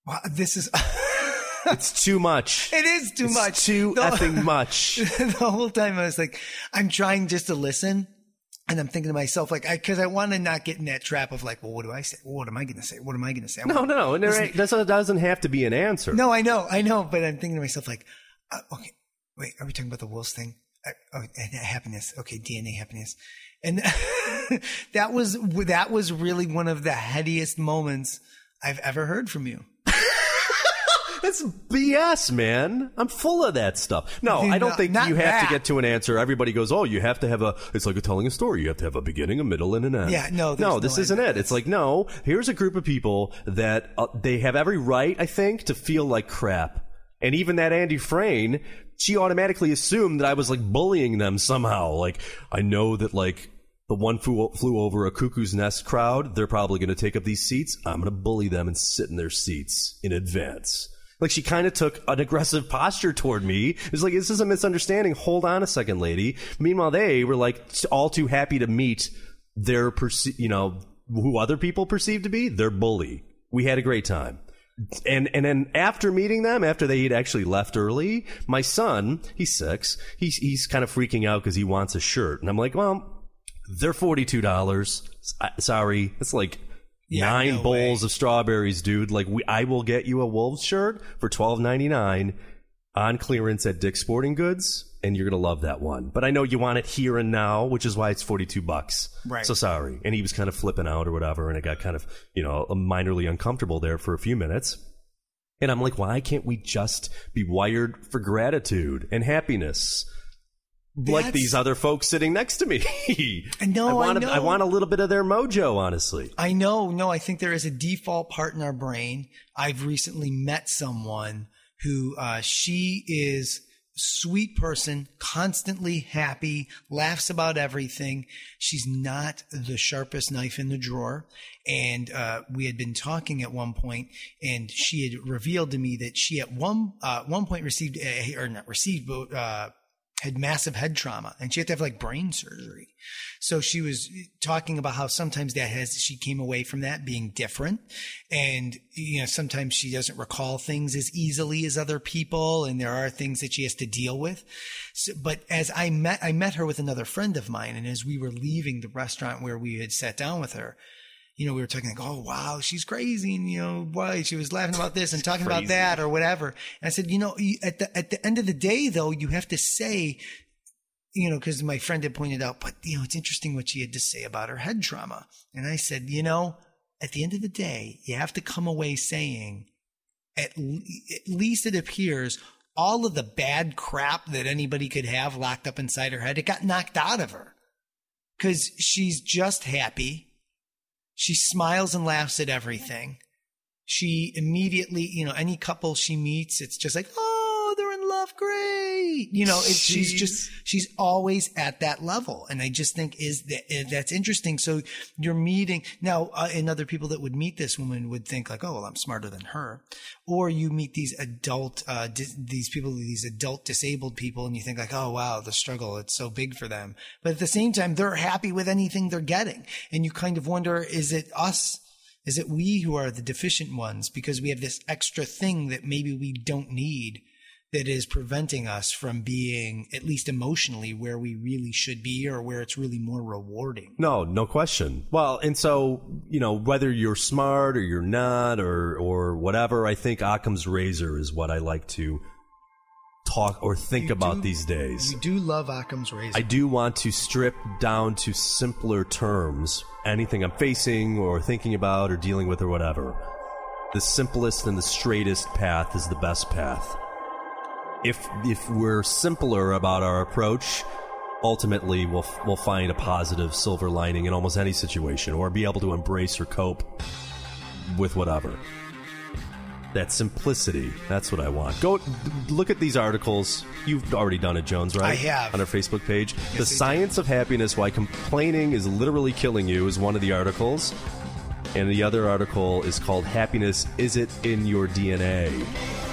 [SPEAKER 3] Wow, this is...
[SPEAKER 2] It's too much.
[SPEAKER 3] It is too much.
[SPEAKER 2] It's too effing much.
[SPEAKER 3] The whole time I was like, I'm trying just to listen. And I'm thinking to myself, like, because I want to not get in that trap of like, well, what do I say? Well, what am I going to say? What am I going to say?
[SPEAKER 2] No. And that doesn't have to be an answer.
[SPEAKER 3] No, I know. But I'm thinking to myself, like, okay, wait, are we talking about the wolves thing? And happiness. Okay, DNA happiness. And that was really one of the headiest moments I've ever heard from you.
[SPEAKER 2] That's BS, man. I'm full of that stuff. No, I don't think you have to get to an answer. Everybody goes, oh, you have to have it's like telling a story. You have to have a beginning, a middle, and an end.
[SPEAKER 3] Yeah, no,
[SPEAKER 2] this isn't it. It's like, no, here's a group of people that they have every right, I think, to feel like crap. And even that Andy Frayne, she automatically assumed that I was like bullying them somehow. Like, I know that like the one flew over a cuckoo's nest crowd, they're probably going to take up these seats. I'm going to bully them and sit in their seats in advance. Like, she kind of took an aggressive posture toward me. It was like, this is a misunderstanding. Hold on a second, lady. Meanwhile, they were like all too happy to meet their, who other people perceive to be their bully. We had a great time. And then after meeting them, after they had actually left early, my son, he's 6, he's kind of freaking out because he wants a shirt. And I'm like, well, they're $42. Sorry. It's like... 9 bowls of strawberries, dude. Like, I will get you a Wolves shirt for $12.99 on clearance at Dick's Sporting Goods, and you're gonna love that one. But I know you want it here and now, which is why it's $42.
[SPEAKER 3] Right.
[SPEAKER 2] So sorry. And he was kind of flipping out or whatever, and it got kind of, minorly uncomfortable there for a few minutes. And I'm like, why can't we just be wired for gratitude and happiness? Like these other folks sitting next to me. I want a little bit of their mojo, honestly.
[SPEAKER 3] I know. No, I think there is a default part in our brain. I've recently met someone who she is a sweet person, constantly happy, laughs about everything. She's not the sharpest knife in the drawer. And we had been talking at one point, and she had revealed to me that she at one point had massive head trauma, and she had to have like brain surgery. So she was talking about how sometimes she came away from that being different. And, sometimes she doesn't recall things as easily as other people. And there are things that she has to deal with. So, but as I met her with another friend of mine. And as we were leaving the restaurant where we had sat down with her, we were talking like, oh, wow, she's crazy. And, why she was laughing about this and talking about that or whatever. And I said, at the end of the day, though, you have to say, because my friend had pointed out, but, it's interesting what she had to say about her head trauma. And I said, at the end of the day, you have to come away saying, at least it appears all of the bad crap that anybody could have locked up inside her head, it got knocked out of her. Because she's just happy. She smiles and laughs at everything. She immediately, any couple she meets, it's just like, oh, they're in love. Great. She's always at that level. And I just think that's interesting. So you're meeting now, and other people that would meet this woman would think like, oh, well, I'm smarter than her. Or you meet these adult disabled people, and you think like, oh, wow, the struggle, it's so big for them. But at the same time, they're happy with anything they're getting. And you kind of wonder, is it us? Is it we who are the deficient ones because we have this extra thing that maybe we don't need that is preventing us from being, at least emotionally, where we really should be or where it's really more rewarding?
[SPEAKER 2] No question. Well, and so, whether you're smart or you're not or whatever, I think Occam's razor is what I like to talk or think about these days.
[SPEAKER 3] You do love Occam's razor.
[SPEAKER 2] I do want to strip down to simpler terms anything I'm facing or thinking about or dealing with or whatever. The simplest and the straightest path is the best path. If we're simpler about our approach, ultimately we'll find a positive silver lining in almost any situation, or be able to embrace or cope with whatever. That simplicity, that's what I want. Go look at these articles. You've already done it, Jones, right?
[SPEAKER 3] I have.
[SPEAKER 2] On our Facebook page.
[SPEAKER 3] Yes,
[SPEAKER 2] The Science of Happiness, Why Complaining is Literally Killing You is one of the articles. And the other article is called Happiness, Is It in Your DNA?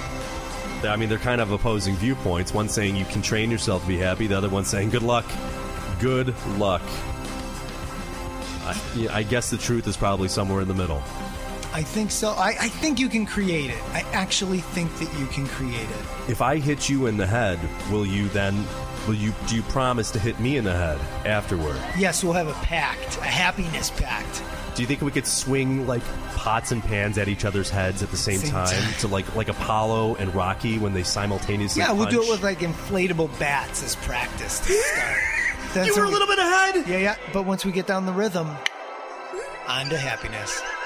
[SPEAKER 2] I mean, they're kind of opposing viewpoints. One saying you can train yourself to be happy. The other one saying good luck. Good luck. I guess the truth is probably somewhere in the middle.
[SPEAKER 3] I think so. I think you can create it. I actually think that you can create it.
[SPEAKER 2] If I hit you in the head, do you promise to hit me in the head afterward?
[SPEAKER 3] Yes, we'll have a pact, a happiness pact.
[SPEAKER 2] Do you think we could swing like pots and pans at each other's heads at the same time? To like Apollo and Rocky when they simultaneously
[SPEAKER 3] Yeah, we'll
[SPEAKER 2] punch?
[SPEAKER 3] do it with like inflatable bats as practice to start.
[SPEAKER 2] You were a little bit ahead.
[SPEAKER 3] Yeah, but once we get down the rhythm, on to happiness.